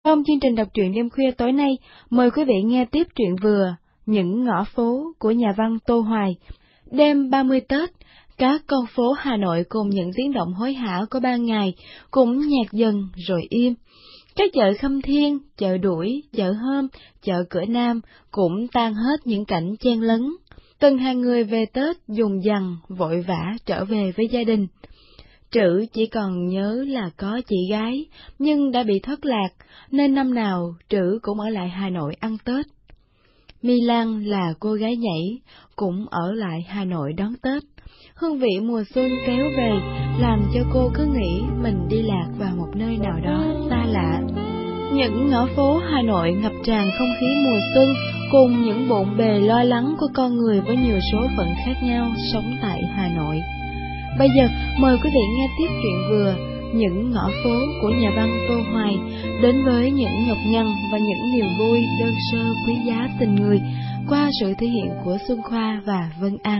Trong chương trình đọc truyện đêm khuya tối nay, mời quý vị nghe tiếp truyện vừa Những ngõ phố của nhà văn Tô Hoài. Đêm 30 Tết, các con phố Hà Nội cùng những tiếng động hối hả của ban ngày cũng nhạt dần rồi im. Các chợ Khâm Thiên, chợ Đuổi, chợ Hôm, chợ Cửa Nam cũng tan hết những cảnh chen lấn. Từng hàng người về Tết dùng dằng, vội vã trở về với gia đình. Trữ chỉ còn nhớ là có chị gái, nhưng đã bị thất lạc, nên năm nào Trữ cũng ở lại Hà Nội ăn Tết. My Lan là cô gái nhảy, cũng ở lại Hà Nội đón Tết. Hương vị mùa xuân kéo về, làm cho cô cứ nghĩ mình đi lạc vào một nơi nào đó xa lạ. Những ngõ phố Hà Nội ngập tràn không khí mùa xuân, cùng những bộn bề lo lắng của con người với nhiều số phận khác nhau sống tại Hà Nội. Bây giờ, mời quý vị nghe tiếp truyện vừa Những ngõ phố của nhà văn Tô Hoài, đến với những nhọc nhằn và những niềm vui đơn sơ quý giá tình người, qua sự thể hiện của Xuân Khoa và Vân An.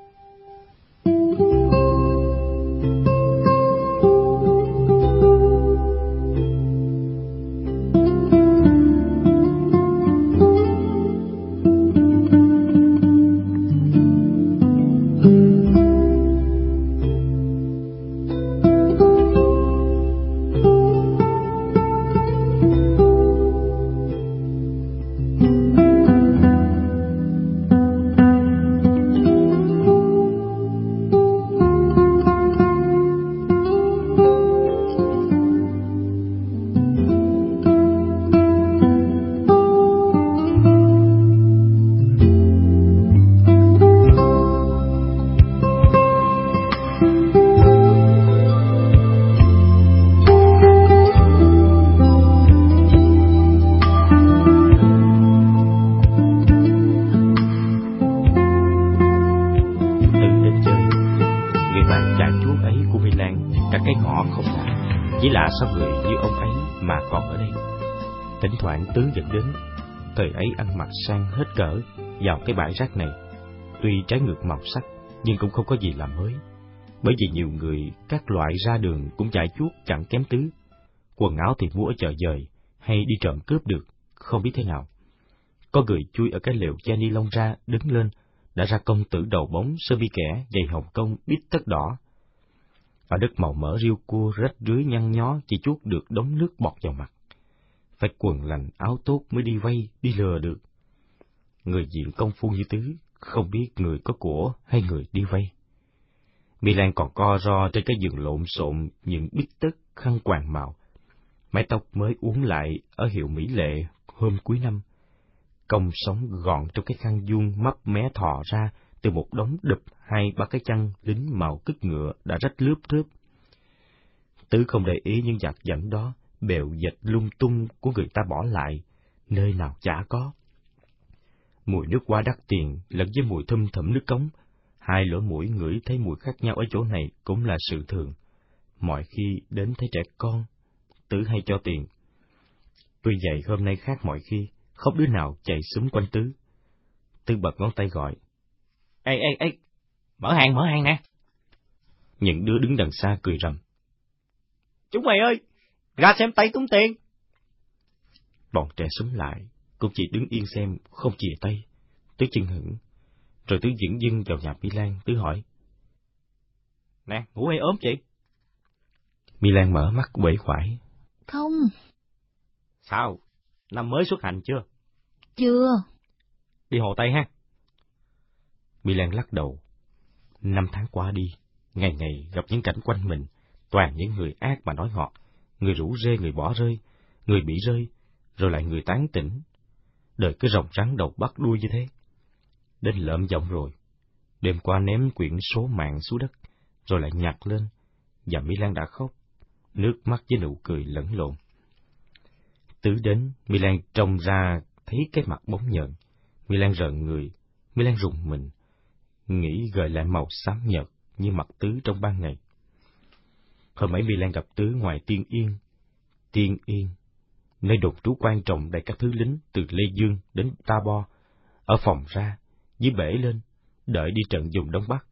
Sao người như ông ấy mà còn ở đây? Thỉnh thoảng Tứ dẫn đến, thời ấy ăn mặc sang hết cỡ vào cái bãi rác này. Tuy trái ngược màu sắc, nhưng cũng không có gì làm mới. Bởi vì nhiều người các loại ra đường cũng chạy chuốt chẳng kém Tứ. Quần áo thì mua ở chợ dời, hay đi trộm cướp được, không biết thế nào. Có người chui ở cái lều che ni lông ra, đứng lên, đã ra công tử đầu bóng, sơ mi kẻ, giày Hồng Kông, bít tất đỏ. Ở đất màu mỡ riêu cua rách rưới nhăn nhó chỉ chuốt được đống nước bọt vào mặt. Phải quần lành áo tốt mới đi vay, đi lừa được. Người diện công phu như Tứ, không biết người có của hay người đi vay. My Lan còn co ro trên cái giường lộn xộn những bít tất khăn quàng màu. Mái tóc mới uốn lại ở hiệu mỹ lệ hôm cuối năm. Cong sống gọn trong cái khăn vuông mấp mé thò ra từ một đống đụp hay ba cái chăn lính màu cứt ngựa đã rách lướp rớp. Tứ không để ý những vạt vảnh đó, bèo dệt lung tung của người ta bỏ lại, nơi nào chả có. Mùi nước hoa đắt tiền lẫn với mùi thum thủm nước cống, hai lỗ mũi ngửi thấy mùi khác nhau ở chỗ này cũng là sự thường. Mọi khi đến thấy trẻ con, Tứ hay cho tiền. Tuy vậy hôm nay khác mọi khi, không đứa nào chạy xúm quanh Tứ. Tứ bật ngón tay gọi. Ê, mở hàng nè. Những đứa đứng đằng xa cười rầm. Chúng mày ơi, ra xem tay túng tiền. Bọn trẻ xúm lại, cũng chỉ đứng yên xem, không chìa tay. Tứ chưng hửng, rồi Tứ dửng dưng vào nhà My Lan. Tứ hỏi. Nè, ngủ hay ốm chị? My Lan mở mắt uể oải. Không. Sao, năm mới xuất hành chưa? Chưa. Đi Hồ Tây ha? My Lan lắc đầu. 5 tháng qua đi, ngày ngày gặp những cảnh quanh mình, toàn những người ác mà nói ngọt, người rủ rê người bỏ rơi, người bị rơi, rồi lại người tán tỉnh. Đời cứ rồng rắn đầu bắt đuôi như thế. Đến lợm giọng rồi, đêm qua ném quyển số mạng xuống đất, rồi lại nhặt lên, và My Lan đã khóc, nước mắt với nụ cười lẫn lộn. Tứ đến, My Lan trông ra thấy cái mặt bóng nhợn. My Lan rợn người, My Lan rùng mình, nghĩ gợi lại màu xám nhợt như mặt Tứ trong ban ngày. Hôm ấy My Lan gặp Tứ ngoài Tiên Yên, nơi đồn trú quan trọng đầy các thứ lính từ Lê Dương đến Ta Bo, ở phòng ra, dưới bể lên, đợi đi trận vùng Đông Bắc.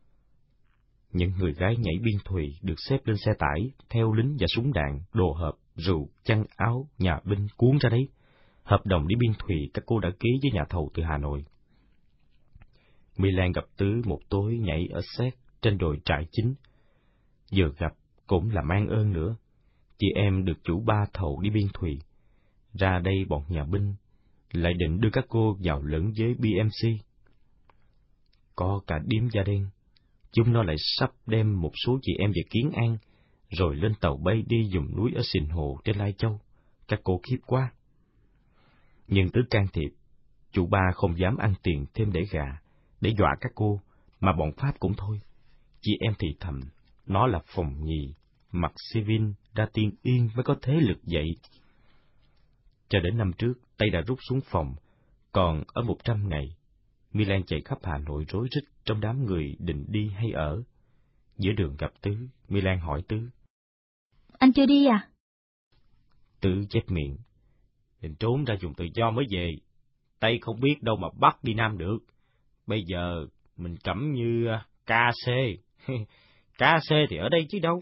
Những người gái nhảy biên thùy được xếp lên xe tải, theo lính và súng đạn, đồ hộp, rượu, chăn áo, nhà binh cuốn ra đấy. Hợp đồng đi biên thùy các cô đã ký với nhà thầu từ Hà Nội. My Lan gặp Tứ một tối nhảy ở séc trên đồi trại chính. Giờ gặp cũng là mang ơn nữa. Chị em được chủ ba thầu đi biên thùy. Ra đây bọn nhà binh lại định đưa các cô vào lẫn với BMC. Có cả điếm da đen, chúng nó lại sắp đem một số chị em về Kiến An, rồi lên tàu bay đi dùng núi ở Sìn Hồ trên Lai Châu. Các cô khiếp quá. Nhưng Tứ can thiệp, chủ ba không dám ăn tiền thêm để gà, để dọa các cô, mà bọn Pháp cũng thôi. Chị em thì thầm, nó là phòng nhì, mặc civil ra Tiên Yên mới có thế lực dậy. Cho đến năm trước, Tây đã rút xuống phòng, còn ở 100 ngày, My Lan chạy khắp Hà Nội rối rít trong đám người định đi hay ở. Giữa đường gặp Tứ, My Lan hỏi Tứ. Anh chưa đi à? Tứ chép miệng. Định trốn ra dùng tự do mới về. Tây không biết đâu mà bắt đi Nam được. Bây giờ mình cẩm như KC. KC thì ở đây chứ đâu.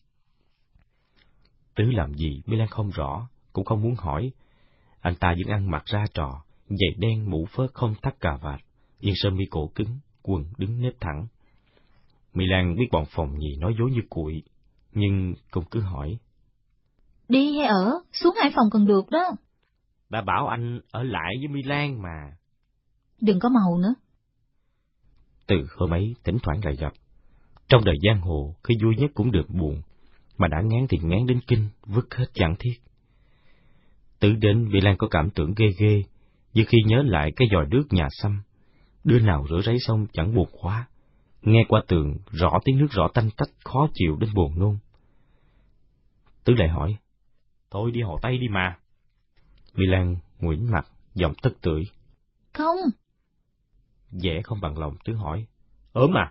Tứ làm gì My Lan không rõ, cũng không muốn hỏi. Anh ta vẫn ăn mặc ra trò, giày đen mũ phớt không thắt cà vạt, yên sơ mi cổ cứng, quần đứng nếp thẳng. My Lan biết bọn phòng nhì nói dối như cuội, nhưng cũng cứ hỏi. Đi hay ở, xuống Hải Phòng còn được đó. Đã bảo anh ở lại với My Lan mà. Đừng có màu nữa. Từ hôm ấy thỉnh thoảng lại gặp. Trong đời giang hồ, khi vui nhất cũng được buồn, mà đã ngán thì ngán đến kinh, vứt hết chẳng thiết. Từ đến My Lan có cảm tưởng ghê ghê, như khi nhớ lại cái vòi nước nhà Xăm. Đứa nào rửa ráy xong chẳng buồn quá. Nghe qua tường, rõ tiếng nước rõ tanh tách, khó chịu đến buồn nôn. Tứ lại hỏi, thôi đi Hồ Tây đi mà. My Lan nguĩnh mặt, giọng tức tưởi. Không. Vẻ không bằng lòng, Tứ hỏi, ốm à?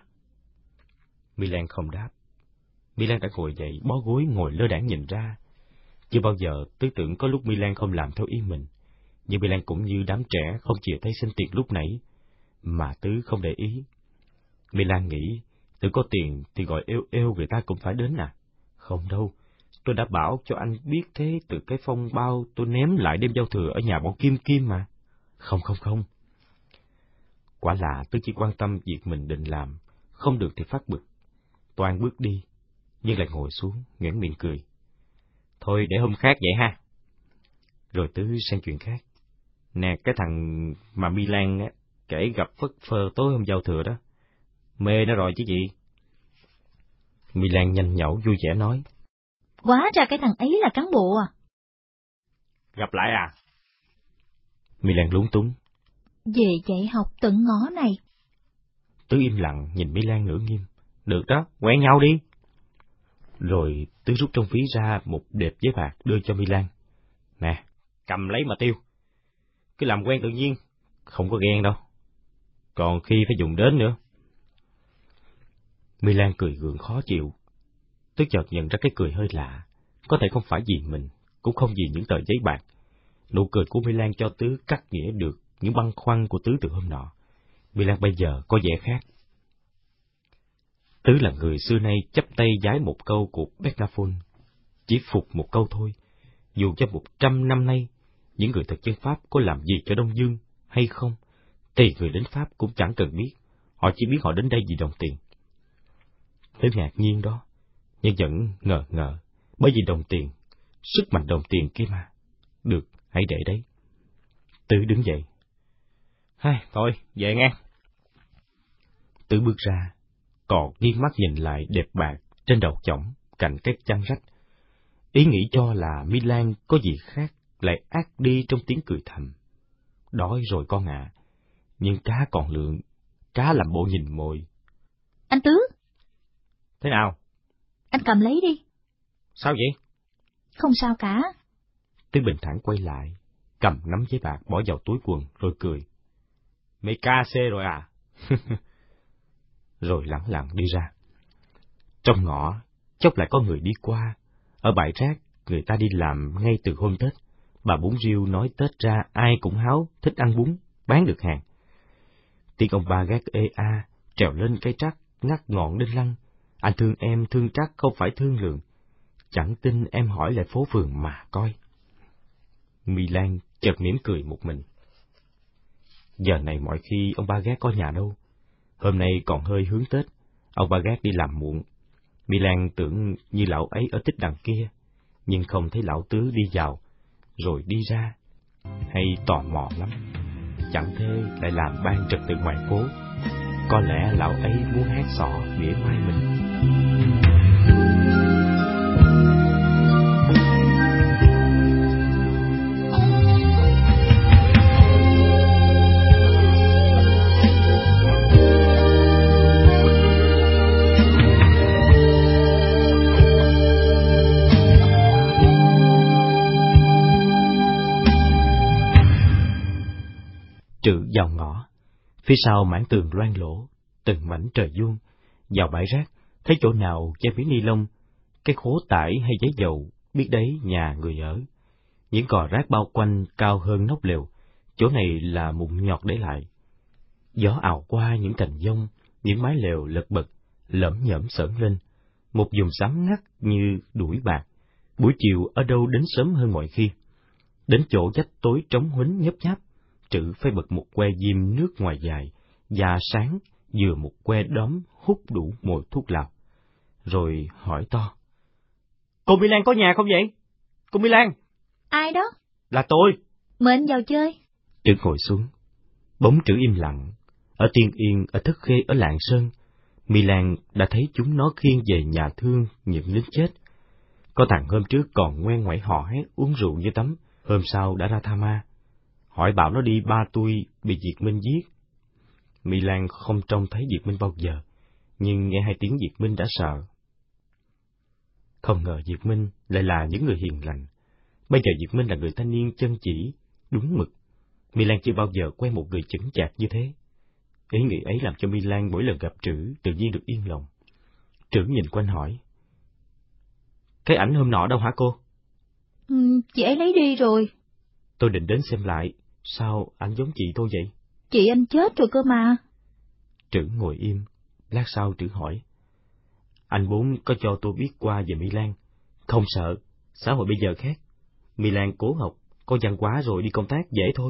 My Lan không đáp. My Lan đã ngồi dậy, bó gối ngồi lơ đãng nhìn ra. Chưa bao giờ Tứ tưởng có lúc My Lan không làm theo ý mình, nhưng My Lan cũng như đám trẻ không chịu thấy xin tiền lúc nãy, mà Tứ không để ý. My Lan nghĩ, Tứ có tiền thì gọi êu người ta cũng phải đến à? Không đâu, tôi đã bảo cho anh biết thế từ cái phong bao tôi ném lại đêm giao thừa ở nhà bọn Kim Kim mà. Không. Quả là Tứ chỉ quan tâm việc mình định làm, không được thì phát bực. Toan bước đi, nhưng lại ngồi xuống, nhoẻn miệng cười. Thôi để hôm khác vậy ha. Rồi Tứ sang chuyện khác. Nè, cái thằng mà My Lan á, kể gặp phất phơ tối hôm giao thừa đó. Mê nó rồi chứ gì? My Lan nhanh nhẩu vui vẻ nói. Hóa ra cái thằng ấy là cán bộ à? Gặp lại à? My Lan lúng túng. Về dạy học tận ngõ này. Tứ im lặng nhìn My Lan nửa nghiêm. Được đó, quen nhau đi. Rồi Tứ rút trong ví ra một đệp giấy bạc đưa cho My Lan. Nè, cầm lấy mà tiêu. Cứ làm quen tự nhiên, không có ghen đâu. Còn khi phải dùng đến nữa. My Lan cười gượng khó chịu. Tứ chợt nhận ra cái cười hơi lạ. Có thể không phải vì mình, cũng không vì những tờ giấy bạc. Nụ cười của My Lan cho Tứ cắt nghĩa được những băn khoăn của Tứ từ hôm nọ. My Lan bây giờ có vẻ khác. Tứ là người xưa nay chấp tay vái một câu của Becknaphone, chỉ phục một câu thôi. Dù cho 100 năm nay, những người thực dân Pháp có làm gì cho Đông Dương hay không, thì người đến Pháp cũng chẳng cần biết, họ chỉ biết họ đến đây vì đồng tiền. Tứ ngạc nhiên đó, nhưng vẫn ngờ, bởi vì đồng tiền, sức mạnh đồng tiền kia mà. Được, hãy để đấy. Tứ đứng dậy. Thôi, về nghe. Tứ bước ra, còn nghiêng mắt nhìn lại đẹp bạc trên đầu chõng cạnh cái chăn rách. Ý nghĩ cho là My Lan có gì khác lại ác đi trong tiếng cười thầm. Đói rồi con ạ, nhưng cá còn lượng, cá làm bộ nhìn mồi. Anh Tứ. Thế nào? Anh cầm lấy đi. Sao vậy? Không sao cả. Tứ bình thản quay lại, cầm nắm giấy bạc bỏ vào túi quần rồi cười. Mày KC rồi à? Rồi lẳng lặng đi ra. Trong ngõ, chốc lại có người đi qua. Ở bãi rác, người ta đi làm ngay từ hôm Tết. Bà Bún Riêu nói Tết ra ai cũng háo, thích ăn bún, bán được hàng. Tiếng ông ba gác ê a, trèo lên cái trắc, ngắt ngọn đinh lăng. Anh thương em, thương trắc không phải thương lượng. chẳng tin em hỏi lại phố phường mà coi. My Lan chợt mỉm cười một mình. Giờ này mọi khi ông Ba Gác có nhà đâu. Hôm nay còn hơi hướng Tết, ông Ba Gác đi làm muộn. My Lan tưởng như lão ấy ở tích đằng kia, nhưng không thấy lão Tứ đi vào, rồi đi ra. Hay tò mò lắm, chẳng thế lại làm ban trật tự ngoài phố. Có lẽ lão ấy muốn hát xỏ mỉa mai mình. Trự vào ngõ, phía sau mảng tường loang lỗ, từng mảnh trời vuông. Vào bãi rác, thấy chỗ nào che miếng ni lông, cái khố tải hay giấy dầu, biết đấy nhà người ở. Những cò rác bao quanh cao hơn nóc lều, chỗ này là mụn nhọt để lại. Gió ào qua những cành dông, những mái lều lật bật, lởm nhởm sởn lên. Một vùng xám ngắt như đuổi bạc. Buổi chiều ở đâu đến sớm hơn mọi khi. Đến chỗ vách tối trống huýnh nhấp nháp, Trự phải bật một que diêm nước ngoài dài, và sáng vừa một que đóm hút đủ mùi thuốc lào. Rồi hỏi to: "Cô My Lan có nhà không vậy? Cô My Lan?" Ai đó? "Là tôi." "Mời anh vào chơi." Trự ngồi xuống. Bóng Trự im lặng. Ở Tiên Yên, ở Thất Khê, ở Lạng Sơn, My Lan đã thấy chúng nó khiêng về nhà thương những lính chết. Có thằng hôm trước còn ngoan ngoãy hò hét uống rượu như tắm, hôm sau đã ra tha ma. Hỏi bảo nó đi 3 tui bị Việt Minh giết. My Lan không trông thấy Việt Minh bao giờ, nhưng nghe 2 tiếng Việt Minh đã sợ. Không ngờ Việt Minh lại là những người hiền lành. Bây giờ Việt Minh là người thanh niên chân chỉ, đúng mực. My Lan chưa bao giờ quen một người chững chạc như thế. Ý nghĩ ấy làm cho My Lan mỗi lần gặp Trữ tự nhiên được yên lòng. Trữ nhìn quanh hỏi: "Cái ảnh hôm nọ đâu hả cô?" Chị ấy lấy đi rồi." "Tôi định đến xem lại, sao ảnh giống chị tôi vậy?" "Chị anh chết rồi cơ mà." Trữ ngồi im, lát sau Trữ hỏi: "Anh Bốn có cho tôi biết qua về My Lan?" "Không sợ, xã hội bây giờ khác. My Lan cố học, có văn hóa rồi đi công tác dễ thôi."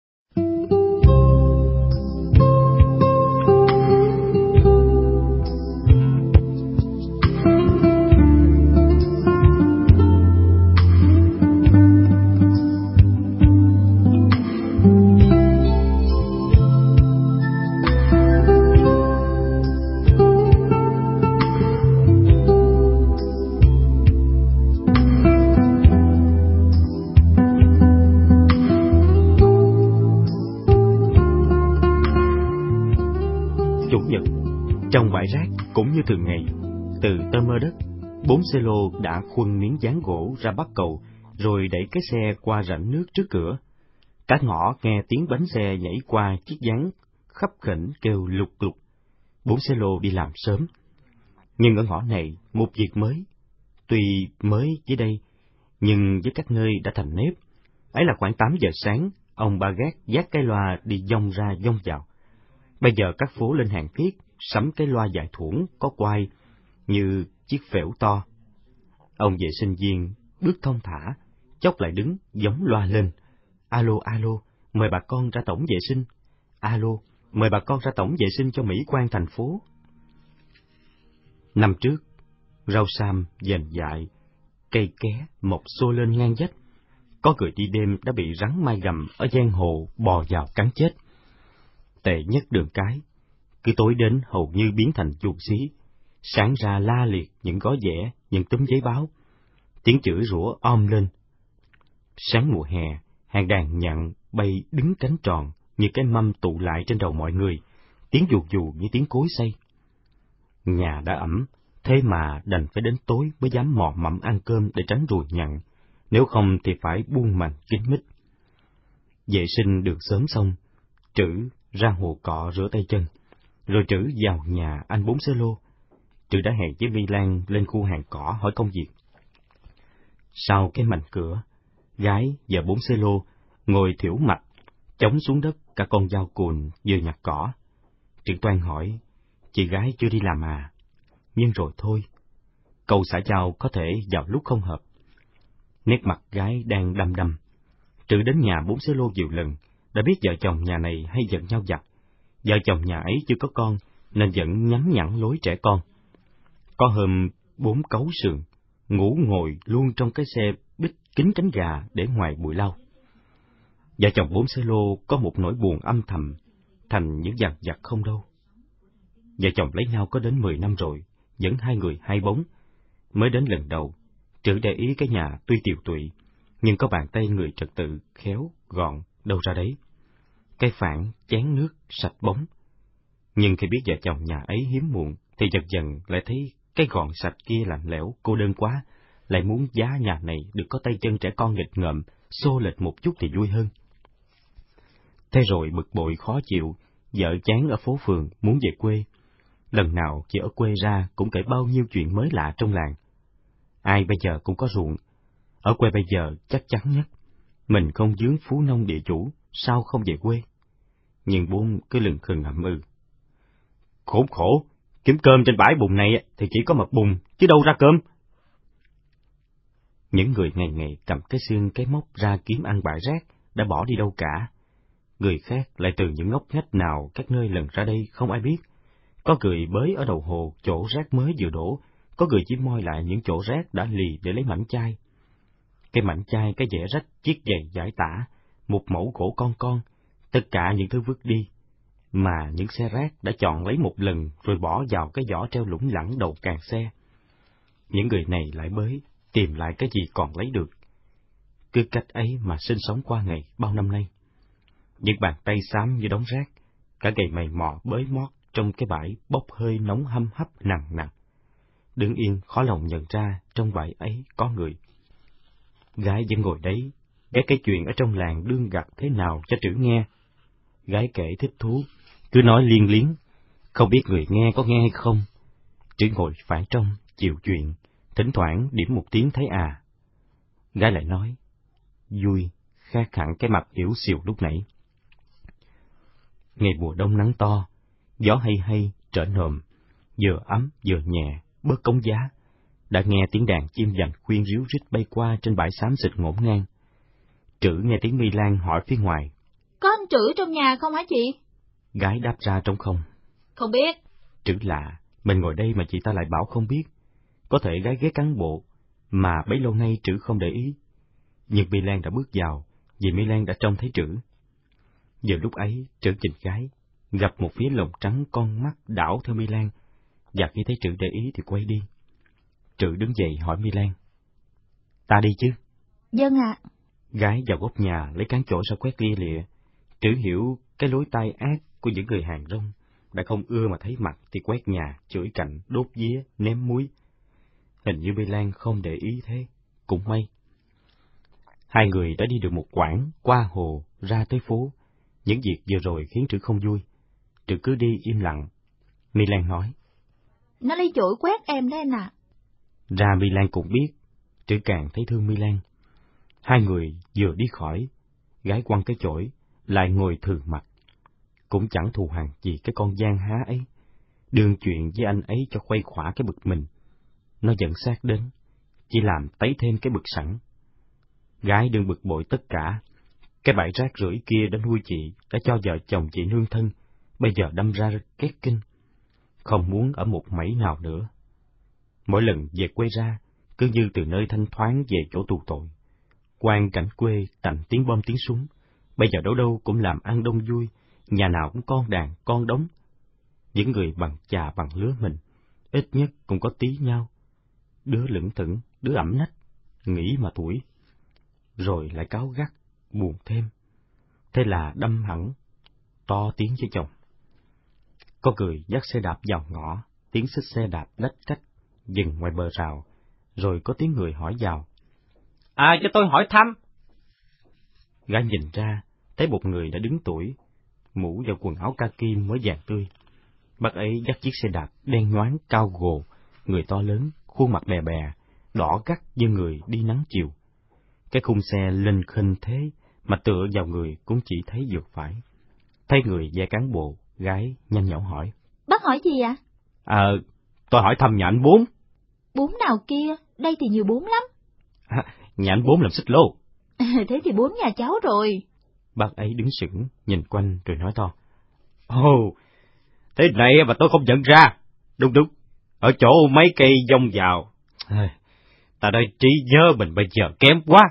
Trong bãi rác cũng như thường ngày, từ tơ mơ đất, 4 xe lô đã khuân miếng dán gỗ ra bắc cầu, rồi đẩy cái xe qua rãnh nước trước cửa. Cả ngõ nghe tiếng bánh xe nhảy qua chiếc gián khấp khểnh kêu lục lục. 4 xe lô đi làm sớm. Nhưng ở ngõ này, một việc mới. Tuy mới dưới đây, nhưng với các nơi đã thành nếp. Ấy là khoảng 8 giờ sáng, ông Ba Gác vác cái loa đi dông ra dông vào. Bây giờ các phố lên hàng thiết, sắm cái loa dài thuỗng có quai như chiếc phễu to. Ông vệ sinh viên bước thong thả, chốc lại đứng gióng loa lên: "Alo, alo, mời bà con ra tổng vệ sinh. Alo, mời bà con ra tổng vệ sinh cho mỹ quan thành phố." Năm trước, rau sam, dền dại, cây ké mọc xô lên ngang vách. Có người đi đêm đã bị rắn mai gầm ở giang hồ bò vào cắn chết. Tệ nhất đường cái, cứ tối đến hầu như biến thành chuột xí, sáng ra la liệt những gói vẽ, những túm giấy báo, tiếng chửi rủa lên. Sáng mùa hè, hàng đàn nhặn bay đứng cánh tròn như cái mâm tụ lại trên đầu mọi người, tiếng dù dù như tiếng cối xay. Nhà đã ẩm, thế mà đành phải đến tối mới dám mò mẫm ăn cơm để tránh ruồi nhặn, nếu không thì phải buông màn kín mít. Vệ sinh được sớm xong, Trữ ra hồ cọ rửa tay chân, rồi Trữ vào nhà anh Bốn xe lô. Trữ đã hẹn với My Lan lên khu hàng cỏ hỏi công việc. Sau cái mảnh cửa, gái và Bốn xe lô ngồi thiểu mạch, chống xuống đất cả con dao cùn vừa nhặt cỏ. Trữ toan hỏi: "Chị gái chưa đi làm à?" Nhưng rồi thôi. câu xã giao có thể vào lúc không hợp. Nét mặt gái đang đăm đăm. Trữ đến nhà 4 xế lô nhiều lần, đã biết vợ chồng nhà này hay giận nhau vặt. Vợ chồng nhà ấy chưa có con, nên vẫn nhắm nhẵn lối trẻ con. Có hôm 4 cấu sườn, ngủ ngồi luôn trong cái xe bít kín cánh gà để ngoài bụi lau. Vợ chồng 4 xế lô có một nỗi buồn âm thầm, thành những dằn vặt không đâu. Vợ chồng lấy nhau có đến 10 năm rồi, vẫn hai người hai bóng. Mới đến lần đầu, Trữ để ý cái nhà tuy tiều tụy, nhưng có bàn tay người trật tự, khéo, gọn, đâu ra đấy. Cái phản, chén nước, sạch bóng. Nhưng khi biết vợ chồng nhà ấy hiếm muộn, thì dần dần lại thấy cái gọn sạch kia lạnh lẽo, cô đơn quá, lại muốn giá nhà này được có tay chân trẻ con nghịch ngợm, xô lệch một chút thì vui hơn. Thế rồi bực bội khó chịu, vợ chán ở phố phường, muốn về quê. Lần nào chị ở quê ra cũng kể bao nhiêu chuyện mới lạ trong làng. Ai bây giờ cũng có ruộng. Ở quê bây giờ chắc chắn nhất, mình không vướng phú nông địa chủ, sao không về quê? Nhưng Bốn cứ lừng khừng ậm ừ. Khốn khổ, kiếm cơm trên bãi bùn này thì chỉ có mật bùn, chứ đâu ra cơm. Những người ngày ngày cầm cái xương cái móc ra kiếm ăn bãi rác đã bỏ đi đâu cả. Người khác lại từ những ngóc ngách nào các nơi lần ra đây không ai biết. Có người bới ở đầu hồ chỗ rác mới vừa đổ, có người chỉ moi lại những chỗ rác đã lì để lấy mảnh chai. Cái mảnh chai, cái dẻ rách, chiếc giày giải tả, một mẩu gỗ con, tất cả những thứ vứt đi, mà những xe rác đã chọn lấy một lần rồi bỏ vào cái giỏ treo lủng lẳng đầu càng xe. Những người này lại bới, tìm lại cái gì còn lấy được. Cứ cách ấy mà sinh sống qua ngày bao năm nay. Những bàn tay xám như đống rác, cả ngày mày mò bới mót trong cái bãi bốc hơi nóng hâm hấp nặng nặng. Đứng yên khó lòng nhận ra trong bãi ấy có người. Gái vẫn ngồi đấy, ghé cái chuyện ở trong làng đương gặt thế nào cho Trữ nghe. Gái kể thích thú, cứ nói liên liếng, không biết người nghe có nghe hay không. Trữ ngồi phải trong, chịu chuyện, thỉnh thoảng điểm một tiếng thấy à. Gái lại nói, vui, khác hẳn cái mặt yếu xìu lúc nãy. Ngày mùa đông nắng to, gió hay hay, trở nồm, vừa ấm vừa nhẹ, bớt cống giá. Đã nghe tiếng đàn chim dành khuyên ríu rít bay qua trên bãi xám xịt ngổn ngang. Trữ nghe tiếng Mi Lan hỏi phía ngoài. Có anh Trữ trong nhà không hả chị? Gái đáp ra trong không. Không biết. Trữ lạ, mình ngồi đây mà chị ta lại bảo không biết. Có thể gái ghét cán bộ, mà bấy lâu nay Trữ không để ý. Nhưng Mi Lan đã bước vào, vì Mi Lan đã trông thấy Trữ. Giờ lúc ấy, Trữ nhìn gái, gặp một phía lồng trắng con mắt đảo theo Mi Lan, và khi thấy Trữ để ý thì quay đi. Trữ đứng dậy hỏi Mi Lan. Ta đi chứ? Vâng ạ. Gái vào góc nhà lấy cán chổi ra quét lia lịa. Trữ hiểu cái lối tai ác của những người hàng rong, đã không ưa mà thấy mặt thì quét nhà, chửi cạnh, đốt día, ném muối. Hình như Mi Lan không để ý thế, cũng may. Hai người đã đi được một quãng, qua hồ, ra tới phố. Những việc vừa rồi khiến Trữ không vui. Trữ cứ đi im lặng. Mi Lan nói. Nó lấy chổi quét em đấy anh ạ. Ra Mi Lan cũng biết, Trữ càng thấy thương Mi Lan. Hai người vừa đi khỏi, gái quăng cái chổi, lại ngồi thừ mặt. Cũng chẳng thù hằn gì cái con gian há ấy, đương chuyện với anh ấy cho khuây khỏa cái bực mình. Nó dẫn sát đến, chỉ làm tấy thêm cái bực sẵn. Gái đương bực bội tất cả, cái bãi rác rưởi kia đã nuôi chị, đã cho vợ chồng chị nương thân, bây giờ đâm ra két kinh, không muốn ở một mảy nào nữa. Mỗi lần về quê ra, cứ như từ nơi thanh thoáng về chỗ tù tội. Quang cảnh quê tạnh tiếng bom tiếng súng, bây giờ đâu đâu cũng làm ăn đông vui, nhà nào cũng con đàn, con đống. Những người bằng chà bằng lứa mình, ít nhất cũng có tí nhau. Đứa lững thững, đứa ẩm nách, nghĩ mà tuổi. Rồi lại cáu gắt, buồn thêm. Thế là đâm hẳn, to tiếng với chồng. Có người dắt xe đạp vào ngõ, tiếng xích xe đạp lách cách, dừng ngoài bờ rào, rồi có tiếng người hỏi vào. Cho tôi hỏi thăm. Gái nhìn ra, thấy một người đã đứng tuổi, mũ và quần áo kaki mới vàng tươi. Bác ấy dắt chiếc xe đạp đen nhoáng cao gồ, người to lớn, khuôn mặt bè bè, đỏ gắt như người đi nắng chiều. Cái khung xe lên khênh thế, mà tựa vào người cũng chỉ thấy vượt phải. Thấy người ve cán bộ, gái nhanh nhảu hỏi. Bác hỏi gì ạ? Tôi hỏi thăm nhà anh Bốn. Bún nào kia, đây thì nhiều bún lắm. Nhà anh Bốn làm xích lô. Thế thì bún nhà cháu rồi. Bác ấy đứng sững, nhìn quanh rồi nói to. Ồ, thế này mà tôi không nhận ra. Đúng, ở chỗ mấy cây dông vào. Ta đây trí nhớ mình bây giờ kém quá.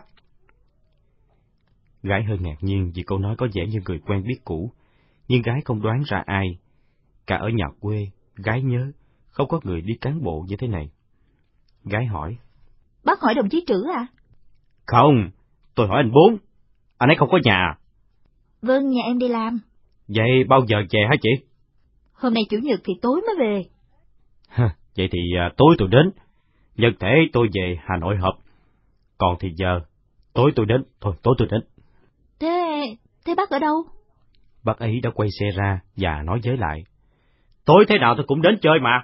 Gái hơi ngạc nhiên vì câu nói có vẻ như người quen biết cũ, nhưng gái không đoán ra ai. Cả ở nhà quê, gái nhớ, không có người đi cán bộ như thế này. Gái hỏi. Bác hỏi đồng chí Trữ à? Không, tôi hỏi anh Bốn. Anh ấy không có nhà. Vâng, nhà em đi làm. Vậy bao giờ về hả chị? Hôm nay Chủ nhật thì tối mới về. Vậy thì tối tôi đến. Nhân thể tôi về Hà Nội họp. Còn thì giờ, tối tôi đến. Thôi, tối tôi đến. Thế bác ở đâu? Bác ấy đã quay xe ra và nói với lại. Tối thế nào tôi cũng đến chơi mà.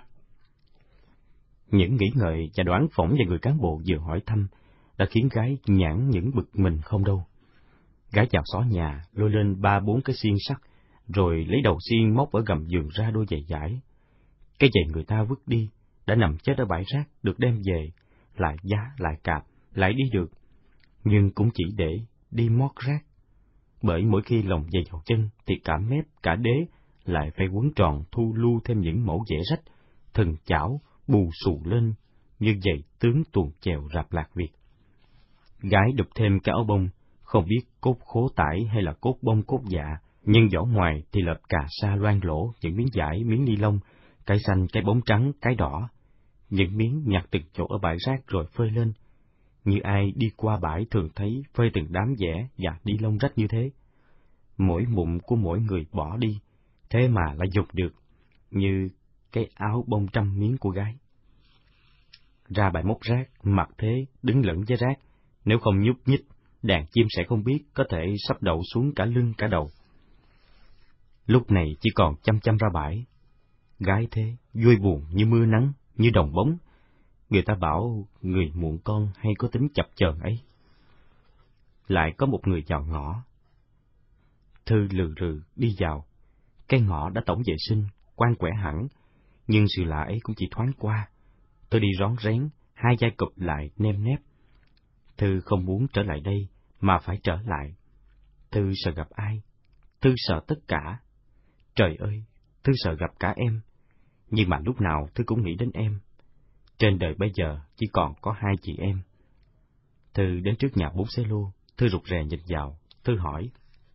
Những nghĩ ngợi và đoán phỏng về người cán bộ vừa hỏi thăm đã khiến gái nhãn những bực mình không đâu. Gái vào xó nhà, lôi lên 3-4 cái xiên sắt, rồi lấy đầu xiên móc ở gầm giường ra đôi giày vải. Cái giày người ta vứt đi, đã nằm chết ở bãi rác, được đem về, lại giá, lại cạp, lại đi được, nhưng cũng chỉ để đi mót rác. Bởi mỗi khi lồng giày vào chân, thì cả mép, cả đế lại phải quấn tròn thu lu thêm những mẫu vẽ rách, thần chảo, bù xù lên, như giày tướng tuồng chèo rạp lạc Việt. Gái đục thêm cái áo bông, không biết cốt khố tải hay là cốt bông cốt dạ, nhưng vỏ ngoài thì lợp cà sa loang lỗ những miếng vải, miếng ni lông, cái xanh, cái bóng trắng, cái đỏ. Những miếng nhặt từng chỗ ở bãi rác rồi phơi lên, như ai đi qua bãi thường thấy phơi từng đám vẽ và ni lông rách như thế. Mỗi mụn của mỗi người bỏ đi, thế mà lại dục được, như cái áo bông trăm miếng của gái. Ra bãi móc rác, mặc thế, đứng lẫn với rác, nếu không nhúc nhích, đàn chim sẽ không biết có thể sắp đậu xuống cả lưng cả đầu. Lúc này chỉ còn chăm chăm ra bãi. Gái thế, vui buồn như mưa nắng, như đồng bóng. Người ta bảo người muộn con hay có tính chập chờn ấy. Lại có một người vào ngõ. Thư lừ rừ đi vào. Cái ngõ đã tổng vệ sinh, quan quẻ hẳn, nhưng sự lạ ấy cũng chỉ thoáng qua. Tôi đi rón rén, hai vai cụp lại nem nép. Thư không muốn trở lại đây, mà phải trở lại. Thư sợ gặp ai? Thư sợ tất cả. Trời ơi, Thư sợ gặp cả em. Nhưng mà lúc nào Thư cũng nghĩ đến em. Trên đời bây giờ chỉ còn có hai chị em. Thư đến trước nhà bún xế lô, Thư rụt rè nhìn vào, Thư hỏi.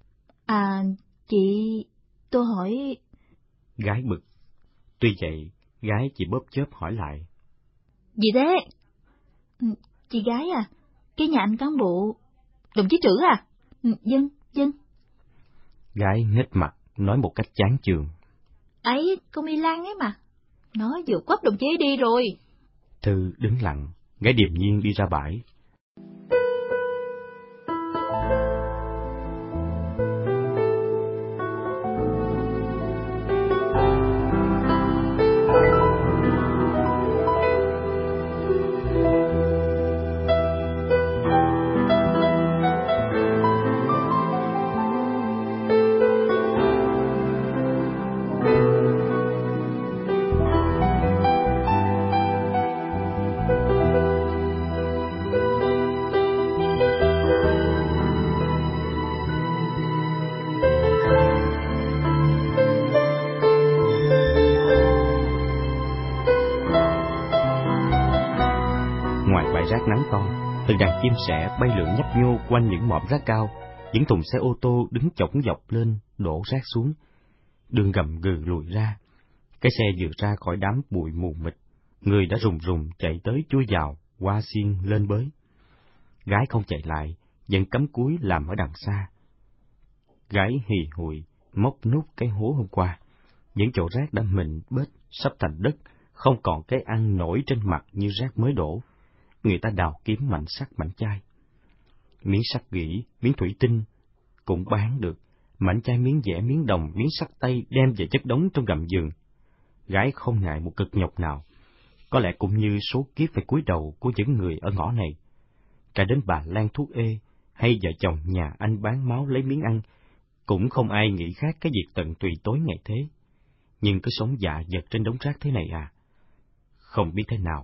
Tôi hỏi... Gái bực. Tuy vậy, gái chỉ bóp chớp hỏi lại. Gì thế? Chị gái à, cái nhà anh cán bộ... Đồng chí Trữ à? Dân. Gái nhếch mặt, nói một cách chán chường. Ấy, con Y Lan ấy mà. Nó vừa quắp đồng chí đi rồi. Thư đứng lặng, gái điềm nhiên đi ra bãi. Rác nắng to, từng đàn chim sẻ bay lượn nhấp nhô quanh những mỏm rác cao, những thùng xe ô tô đứng chổng dọc lên đổ rác xuống. Đường gầm gừ lùi ra, cái xe vừa ra khỏi đám bụi mù mịt, người đã rùng rùng chạy tới chui vào, qua xiên lên bới. Gái không chạy lại, vẫn cắm cúi làm ở đằng xa. Gái hì hụi móc nút cái hố hôm qua, những chỗ rác đã mịn bết sắp thành đất, không còn cái ăn nổi trên mặt như rác mới đổ. Người ta đào kiếm mảnh sắt mảnh chai. Miếng sắt gỉ, miếng thủy tinh cũng bán được, mảnh chai miếng vẽ miếng đồng, miếng sắt tay đem về chất đống trong gầm giường. Gái không ngại một cực nhọc nào, có lẽ cũng như số kiếp phải cúi đầu của những người ở ngõ này. Cả đến bà Lan thuốc ê, hay vợ chồng nhà anh bán máu lấy miếng ăn, cũng không ai nghĩ khác cái việc tận tụy tối ngày thế. Nhưng cứ sống dạ vật trên đống rác thế này à? Không biết thế nào,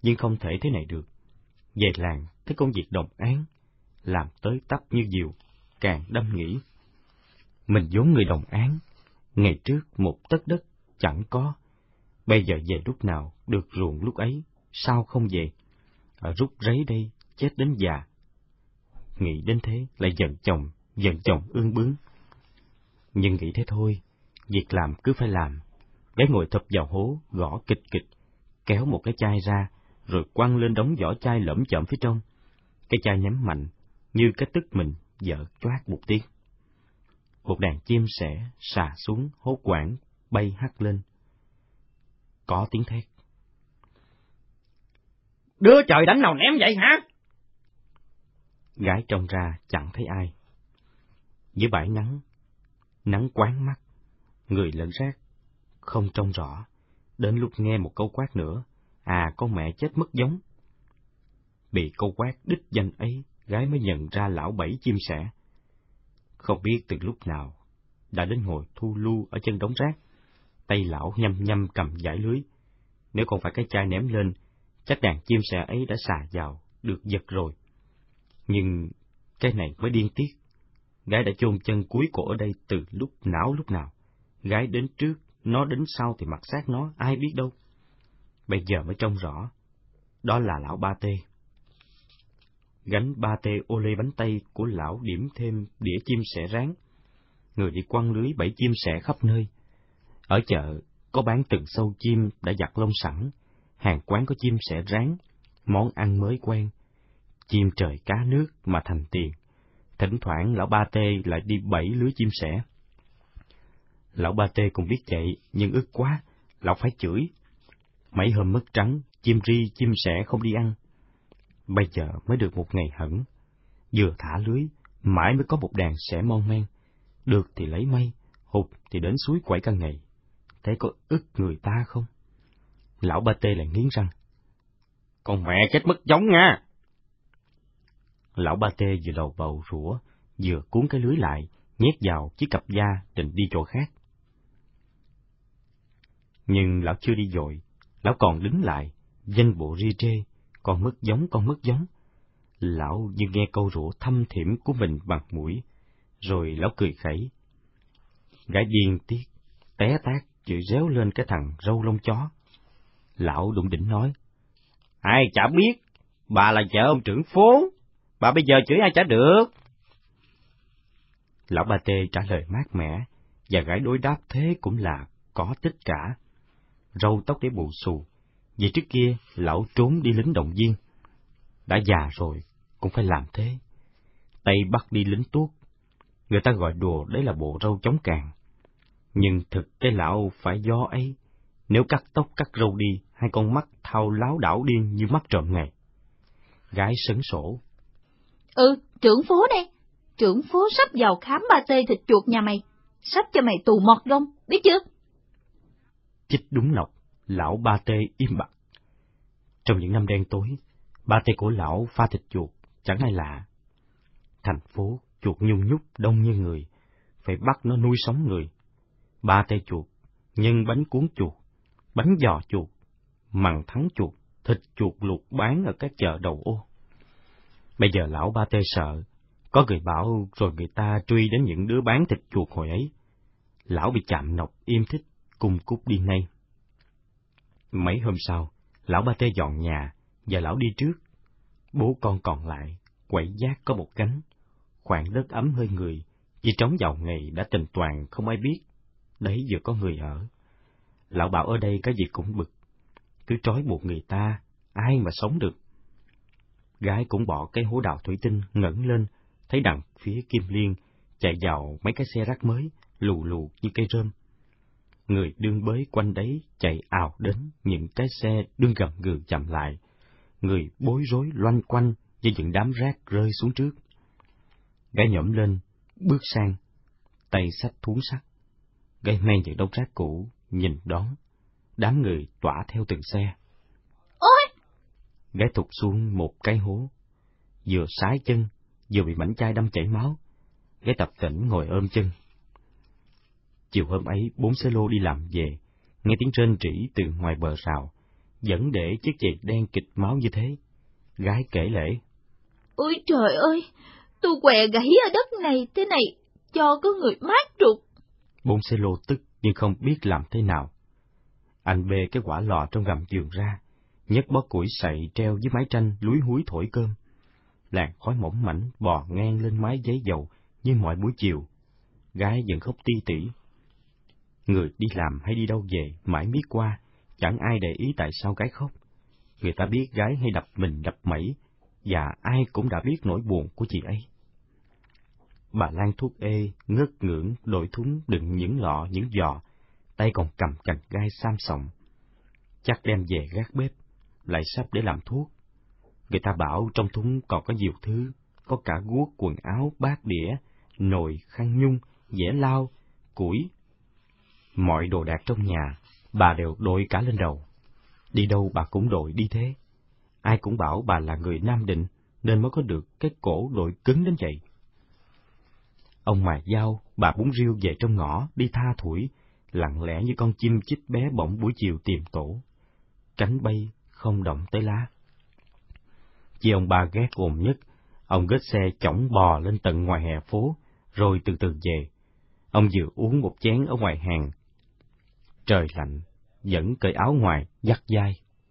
nhưng không thể thế này được. Về làng, thấy công việc đồng áng, làm tới tấp như diều, càng đâm nghĩ. Mình vốn người Đồng Áng, ngày trước một tấc đất chẳng có, bây giờ về lúc nào được ruộng lúc ấy, sao không về? Ở rút rấy đây, chết đến già. Nghĩ đến thế lại giận chồng ương bướng. Nhưng nghĩ thế thôi, việc làm cứ phải làm. Gái ngồi thụp vào hố, gõ kịch kịch, kéo một cái chai ra, rồi quăng lên đống vỏ chai lởm chởm phía trong. Cái chai nhắm mạnh, như cái tức mình, dở choác một tiếng. Một đàn chim sẻ xà xuống hố quảng, bay hắt lên. Có tiếng thét. Đưa trời đánh nào ném vậy hả? Gái trông ra chẳng thấy ai. Dưới bãi nắng quán mắt, người lẫn rác, không trông rõ. Đến lúc nghe một câu quát nữa, con mẹ chết mất giống. Bị câu quát đích danh ấy, gái mới nhận ra lão Bảy chim sẻ. Không biết từ lúc nào, đã đến ngồi thu lu ở chân đống rác, tay lão nhăm nhăm cầm dải lưới. Nếu không phải cái chai ném lên, chắc đàn chim sẻ ấy đã xà vào, được giật rồi. Nhưng cái này mới điên tiết. Gái đã chôn chân cuối cổ ở đây từ lúc nào. Gái đến trước, nó đến sau thì mặc xác nó, ai biết đâu. Bây giờ mới trông rõ, đó là lão Ba Tê. Gánh Ba Tê ô lê bánh tay của lão điểm thêm đĩa chim sẻ rán. Người đi quăng lưới bẫy chim sẻ khắp nơi. Ở chợ có bán từng sâu chim đã giặt lông sẵn, hàng quán có chim sẻ rán, món ăn mới quen. Chim trời cá nước mà thành tiền. Thỉnh thoảng lão Ba Tê lại đi bẫy lưới chim sẻ. Lão Ba Tê cũng biết vậy, nhưng ức quá, lão phải chửi. Mấy hôm mất trắng, chim ri chim sẻ không đi ăn. Bây giờ mới được một ngày hẳn, vừa thả lưới, mãi mới có một đàn sẻ mon men. Được thì lấy may, hụt thì đến suối quẩy cả ngày. Thế có ức người ta không? Lão Ba Tê lại nghiến răng. Con mẹ chết mất giống nha! Lão Ba Tê vừa lầu bầu rủa, vừa cuốn cái lưới lại, nhét vào chiếc cặp da định đi chỗ khác. Nhưng lão chưa đi vội, lão còn đứng lại, danh bộ ri trê, con mất giống. Lão như nghe câu rủa thâm thiểm của mình bằng mũi, rồi lão cười khẩy. Gái điên tiết, té tát, chửi réo lên cái thằng râu lông chó. Lão đụng đỉnh nói. Ai chả biết, bà là vợ ông trưởng phố, bà bây giờ chửi ai chả được. Lão Ba Tê trả lời mát mẻ, và gái đối đáp thế cũng là có tích cả. Râu tóc để bù xù, vì trước kia lão trốn đi lính động viên. Đã già rồi, cũng phải làm thế. Tây Bắc đi lính tuốt, người ta gọi đùa đấy là bộ râu chống càn. Nhưng thực cái lão phải do ấy, nếu cắt tóc cắt râu đi, hai con mắt thao láo đảo điên như mắt trộm ngày. Gái sấn sổ. Trưởng phố đây. Trưởng phố sắp vào khám Ba Tê thịt chuột nhà mày. Sắp cho mày tù mọt gông, biết chưa? Chích đúng nọc, lão Ba Tê im bặt. Trong những năm đen tối, Ba Tê của lão pha thịt chuột chẳng ai lạ. Thành phố chuột nhung nhúc đông như người, phải bắt nó nuôi sống người. Ba Tê chuột, nhân bánh cuốn chuột, bánh giò chuột, mằn thắng chuột, thịt chuột luộc bán ở các chợ đầu ô. Bây giờ lão Ba Tê sợ, có người bảo rồi người ta truy đến những đứa bán thịt chuột hồi ấy. Lão bị chạm nọc im thích, cung cúc đi ngay. Mấy hôm sau, lão Ba Tê dọn nhà, và lão đi trước. Bố con còn lại, quẩy vác có một gánh, khoảng đất ấm hơi người, vì trống vào ngày đã tình toàn không ai biết, đấy vừa có người ở. Lão bảo ở đây cái gì cũng bực, cứ trói buộc người ta, ai mà sống được. Gái cũng bỏ cái hố đào thủy tinh ngẩng lên, thấy đằng phía Kim Liên chạy vào mấy cái xe rác mới, lù lù như cây rơm. Người đương bới quanh đấy chạy ào đến những cái xe đương gầm gừ chậm lại, người bối rối loanh quanh như những đám rác rơi xuống trước. Gái nhổm lên, bước sang, tay xách thúng sắt. Gái men những đống rác cũ, nhìn đón, đám người tỏa theo từng xe. Ôi! Gái thụt xuống một cái hố, vừa sái chân, vừa bị mảnh chai đâm chảy máu. Gái tập tỉnh ngồi ôm chân. Chiều hôm ấy, 4 xe lô đi làm về, nghe tiếng rên rỉ từ ngoài bờ rào, vẫn để chiếc chày đen kịt máu như thế. Gái kể lể: Ôi trời ơi, tôi què gãy ở đất này thế này, cho có người mát ruột. Boncello tức nhưng không biết làm thế nào. Anh bê cái quả lò trong gầm giường ra, nhấc bó củi sậy treo dưới mái tranh lúi húi thổi cơm. Làn khói mỏng mảnh bò ngang lên mái giấy dầu như mọi buổi chiều. Gái vẫn khóc ti tỉ. Người đi làm hay đi đâu về mãi miết qua, chẳng ai để ý tại sao gái khóc. Người ta biết gái hay đập mình đập mẩy, và ai cũng đã biết nỗi buồn của chị ấy. Bà Lan thuốc ê, ngất ngưỡng, đội thúng đựng những lọ, những giò, tay còn cầm cành gai xám xọng. Chắc đem về gác bếp, lại sắp để làm thuốc. Người ta bảo trong thúng còn có nhiều thứ, có cả guốc, quần áo, bát đĩa, nồi, khăn nhung, dẻ lau, củi. Mọi đồ đạc trong nhà, bà đều đội cả lên đầu. Đi đâu bà cũng đội đi thế. Ai cũng bảo bà là người Nam Định, nên mới có được cái cổ đội cứng đến vậy. Ông mài dao, bà bún riêu về trong ngõ, đi tha thủi, lặng lẽ như con chim chích bé bỗng buổi chiều tìm tổ. Cánh bay, không động tới lá. Khi ông ba ghét ồn nhất, ông gết xe chỏng bò lên tận ngoài hè phố, rồi từ từ về. Ông vừa uống một chén ở ngoài hàng. Trời lạnh, vẫn cởi áo ngoài, dắt vai.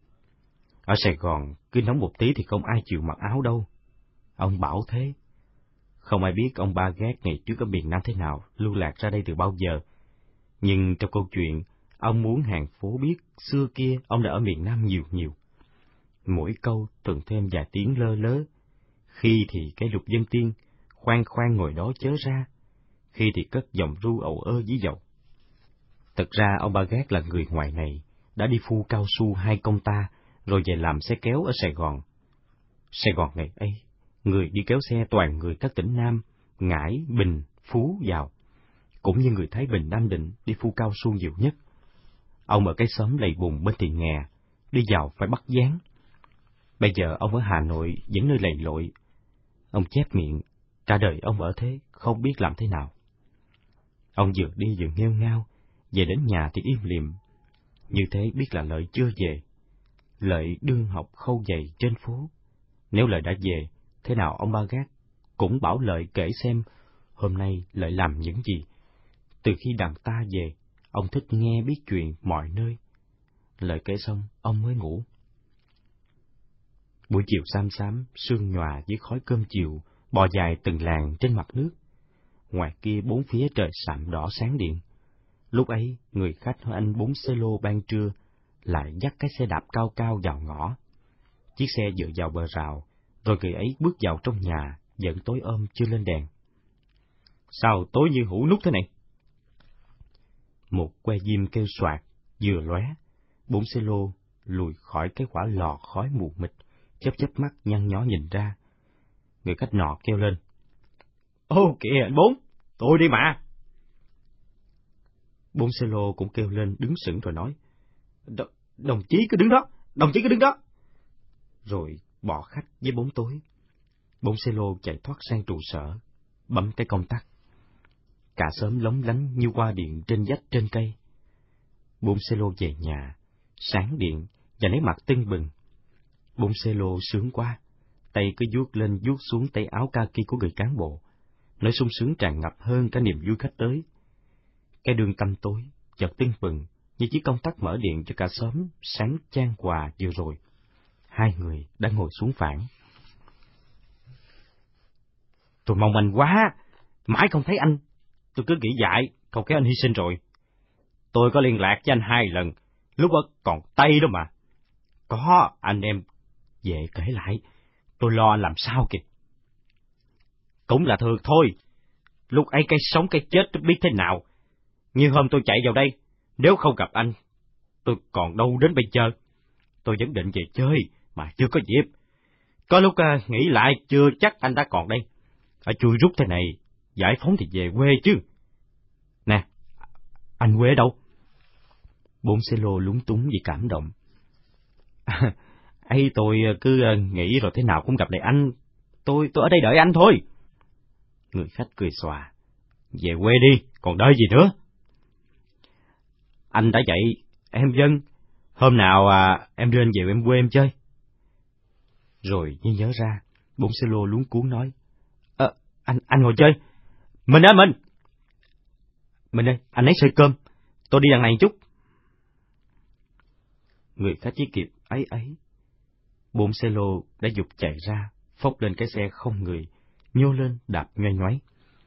Ở Sài Gòn, cứ nóng một tí thì không ai chịu mặc áo đâu. Ông bảo thế. Không ai biết ông ba ghét ngày trước ở miền Nam thế nào, lưu lạc ra đây từ bao giờ. Nhưng trong câu chuyện, ông muốn hàng phố biết xưa kia ông đã ở miền Nam nhiều. Mỗi câu thường thêm vài tiếng lơ lớ. Khi thì cái lục dân tiên, khoan ngồi đó chớ ra. Khi thì cất giọng ru ầu ơ dí dầu. Thật ra ông ba ghét là người ngoài này, đã đi phu cao su 2 công ta, rồi về làm xe kéo ở Sài Gòn. Sài Gòn ngày ấy, người đi kéo xe toàn người các tỉnh Nam, Ngãi, Bình, Phú vào, cũng như người Thái Bình, Nam Định đi phu cao su nhiều nhất. Ông ở cái xóm lầy bùn bên Tiền Nghè, đi vào phải bắt gián. Bây giờ ông ở Hà Nội vẫn nơi lầy lội. Ông chép miệng, cả đời ông ở thế, không biết làm thế nào. Ông vừa đi vừa nghêu ngao, về đến nhà thì im lìm. Như thế biết là Lợi chưa về. Lợi đương học khâu giày trên phố. Nếu Lợi đã về, thế nào ông ba gác cũng bảo Lợi kể xem hôm nay Lợi làm những gì. Từ khi đàn ta về, ông thích nghe biết chuyện mọi nơi. Lợi kể xong, ông mới ngủ. Buổi chiều xám xám, sương nhòa với khói cơm chiều, bò dài từng làng trên mặt nước. Ngoài kia bốn phía trời sạm đỏ sáng điện. Lúc ấy, người khách hỏi anh Boncello ban trưa lại dắt cái xe đạp cao cao vào ngõ. Chiếc xe dựa vào bờ rào, rồi người ấy bước vào trong nhà, vẫn tối om chưa lên đèn. Sao tối như hũ nút thế này? Một que diêm kêu xoạt, vừa lóe. Boncello lùi khỏi cái quả lò khói mù mịt, chớp mắt nhăn nhó nhìn ra. Người khách nọ kêu lên: Ô kìa anh Bốn, tôi đi mà. Boncello cũng kêu lên đứng sững rồi nói: Đồng chí cứ đứng đó, đồng chí cứ đứng đó. Rồi bỏ khách với bóng tối. Boncello chạy thoát sang trụ sở, bấm cái công tắc. Cả xóm lóng lánh như hoa điện trên vách trên cây. Boncello về nhà, sáng điện và lấy mặt tưng bừng. Boncello sướng quá, tay cứ vuốt lên vuốt xuống tay áo kaki của người cán bộ, nỗi sung sướng tràn ngập hơn cả niềm vui khách tới. Cái đường tăm tối chợt tưng bừng như chiếc công tắc mở điện cho cả xóm sáng chan hòa vừa rồi. Hai người đã ngồi xuống phản. Tôi mong anh quá, mãi không thấy anh. Tôi cứ nghĩ dại, không kéo anh hy sinh rồi. Tôi có liên lạc với anh 2 lần, lúc đó còn Tây đó mà. Có, anh em về kể lại, tôi lo anh làm sao kìa. Cũng là thường thôi, lúc ấy cái sống cái chết tôi biết thế nào. Như hôm tôi chạy vào đây, nếu không gặp anh, tôi còn đâu đến bây giờ. Tôi vẫn định về chơi, mà chưa có dịp. Có lúc nghĩ lại chưa chắc anh đã còn đây. Ở chui rút thế này, giải phóng thì về quê chứ. Nè, anh quê đâu? Boncello lúng túng vì cảm động. Ấy tôi cứ nghĩ rồi thế nào cũng gặp lại anh. Tôi ở đây đợi anh thôi. Người khách cười xòa. Về quê đi, còn đợi gì nữa? Anh đã dạy em dân, Hôm nào em đưa anh về em quê em chơi. Rồi như nhớ ra, bông cello luống cuống nói, anh ngồi chơi. Mình ơi, anh lấy sợi cơm, tôi đi đằng này chút. Người khách chỉ kịp ấy, bông cello đã giục chạy ra, phốc lên cái xe không người, nhô lên đạp nhoay nhoáy.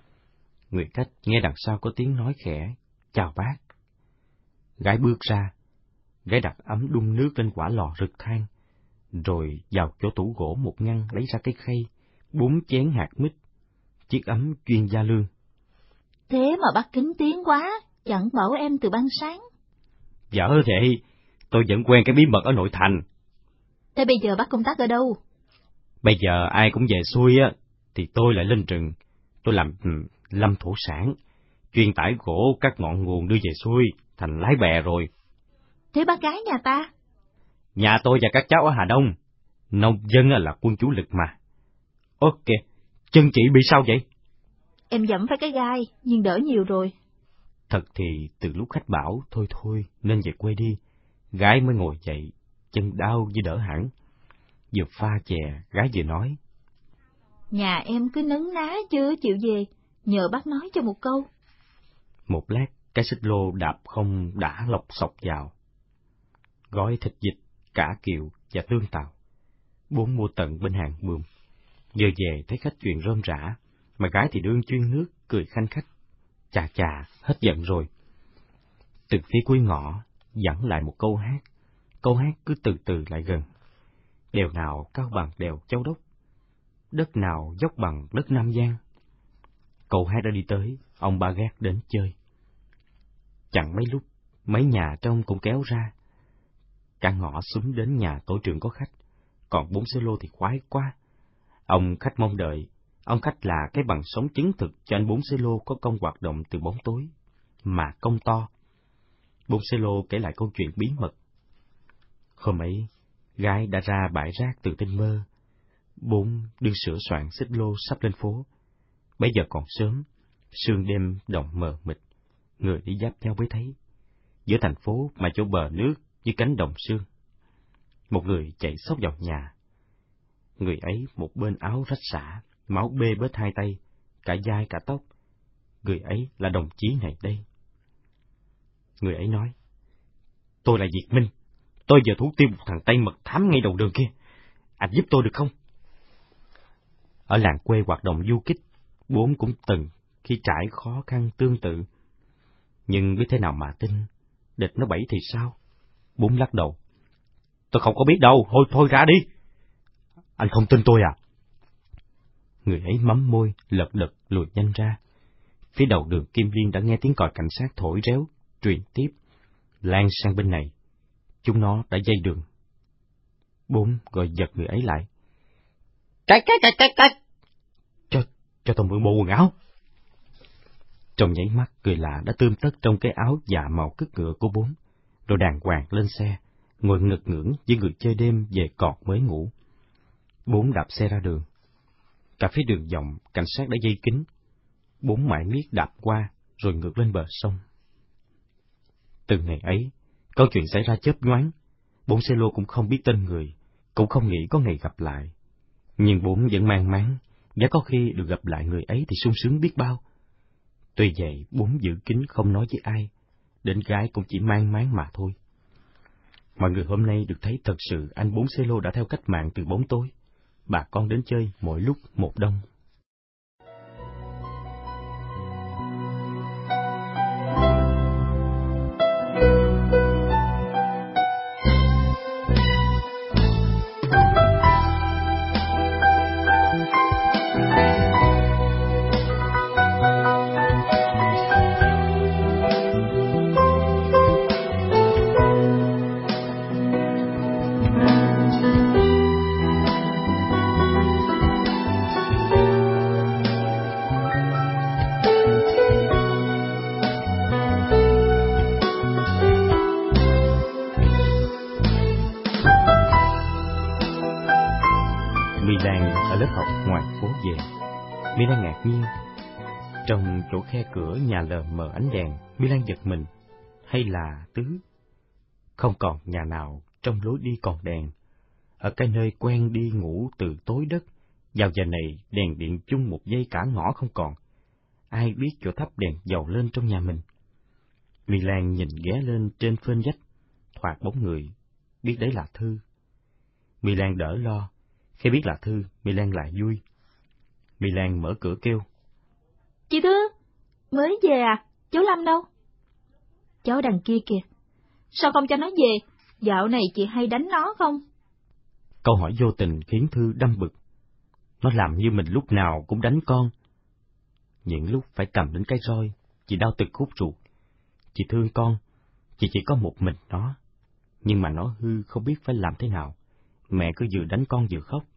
Người khách nghe đằng sau có tiếng nói khẽ, chào bác. Gái bước ra, gái đặt ấm đun nước lên quả lò rực than, rồi vào chỗ tủ gỗ một ngăn lấy ra cái khay, 4 chén hạt mít, chiếc ấm chuyên gia lương. Thế mà bác kính tiếng quá, chẳng bảo em từ ban sáng. Dở vậy, tôi vẫn quen cái bí mật ở nội thành. Thế bây giờ bác công tác ở đâu? Bây giờ ai cũng về xuôi á, thì tôi lại lên rừng. Tôi làm lâm thổ sản, chuyên tải gỗ các ngọn nguồn đưa về xuôi, thành lái bè rồi. Thế bác gái nhà ta? Nhà tôi và các cháu ở Hà Đông, nông dân là quân chủ lực mà. Ok, chân chị bị sao vậy? Em dẫm phải cái gai, nhưng đỡ nhiều rồi. Thật thì từ lúc khách bảo thôi nên về quê đi, gái mới ngồi dậy, chân đau như đỡ hẳn. Vừa pha chè, gái vừa nói. Nhà em cứ nấn ná chưa chịu về, nhờ bác nói cho một câu. Một lát, cái xích lô đạp không đã lộc sọc vào. Gói thịt vịt, cả kiệu và tương tàu. 4 mua tận bên hàng buồm. Vừa về thấy khách chuyện rôm rã, mà gái thì đương chuyên nước, cười khanh khách. Chà, hết giận rồi. Từ phía cuối ngõ, dẫn lại một câu hát cứ từ từ lại gần. Đèo nào cao bằng đèo Châu Đốc, đất nào dốc bằng đất Nam Giang. Câu hát đã đi tới, ông Ba Gác đến chơi. Chẳng mấy lúc, mấy nhà trong cũng kéo ra. Cả ngõ xúm đến nhà tổ trưởng có khách, còn 4 cello thì khoái quá. Ông khách mong đợi, ông khách là cái bằng sống chứng thực cho anh 4 cello có công hoạt động từ bóng tối, mà công to. 4 cello kể lại câu chuyện bí mật. Hôm ấy, gái đã ra bãi rác từ tinh mơ. 4 đương sửa soạn xích lô sắp lên phố. Bây giờ còn sớm, sương đêm đồng mờ mịt, người đi giáp nhau mới thấy. Giữa thành phố mà chỗ bờ nước như cánh đồng sương. Một người chạy xốc vào nhà. Người ấy một bên áo rách rã, máu bê bết 2 tay, cả vai cả tóc. Người ấy là đồng chí này đây. Người ấy nói, tôi là Việt Minh, tôi vừa thủ tiêu một thằng Tây mật thám ngay đầu đường kia. Anh giúp tôi được không? Ở làng quê hoạt động du kích, 4 cũng từng khi trải khó khăn tương tự. Nhưng biết thế nào mà tin, địch nó bẫy thì sao? 4 lắc đầu. Tôi không có biết đâu, thôi ra đi. Anh không tin tôi à? Người ấy mắm môi, lật đật lùi nhanh ra. Phía đầu đường Kim Liên đã nghe tiếng còi cảnh sát thổi réo, truyền tiếp. Lan sang bên này, chúng nó đã dây đường. 4 gọi giật người ấy lại. Cái! Cho tôi mượn bộ quần áo. Trong nháy mắt, người lạ đã tươm tất trong cái áo dạ màu cứt ngựa của 4, rồi đàng hoàng lên xe, ngồi ngực ngưỡng với người chơi đêm về cọt mới ngủ. 4 đạp xe ra đường. Cả phía đường vòng, cảnh sát đã dây kín. 4 mãi miết đạp qua, rồi ngược lên bờ sông. Từ ngày ấy, câu chuyện xảy ra chớp nhoáng. 4 cello cũng không biết tên người, cũng không nghĩ có ngày gặp lại. Nhưng 4 vẫn mang máng, và có khi được gặp lại người ấy thì sung sướng biết bao. Tuy vậy, 4 giữ kín không nói với ai, đến gái cũng chỉ mang máng mà thôi. Mọi người hôm nay được thấy thật sự anh 4 cello đã theo cách mạng từ bóng tối. Bà con đến chơi mỗi lúc một đông. Milan ngạc nhiên. Trong chỗ khe cửa nhà lờ mờ ánh đèn, Milan giật mình. Hay là Tứ? Không còn nhà nào trong lối đi còn đèn. Ở cái nơi quen đi ngủ từ tối đất, vào giờ này đèn điện chung một giây cả ngõ không còn. Ai biết chỗ thắp đèn dầu lên trong nhà mình. My Lan nhìn ghé lên trên phên vách, thoạt bóng người, biết đấy là Thư. My Lan đỡ lo, khi biết là Thư, My Lan lại vui. My Lan mở cửa kêu: Chị Thư, mới về à? Cháu Lâm đâu? Cháu đằng kia kìa. Sao không cho nó về? Dạo này chị hay đánh nó không? Câu hỏi vô tình khiến Thư đâm bực. Nó làm như mình lúc nào cũng đánh con. Những lúc phải cầm đến cái roi, chị đau từng khúc ruột. Chị thương con, chị chỉ có một mình nó. Nhưng mà nó hư không biết phải làm thế nào. Mẹ cứ vừa đánh con vừa khóc.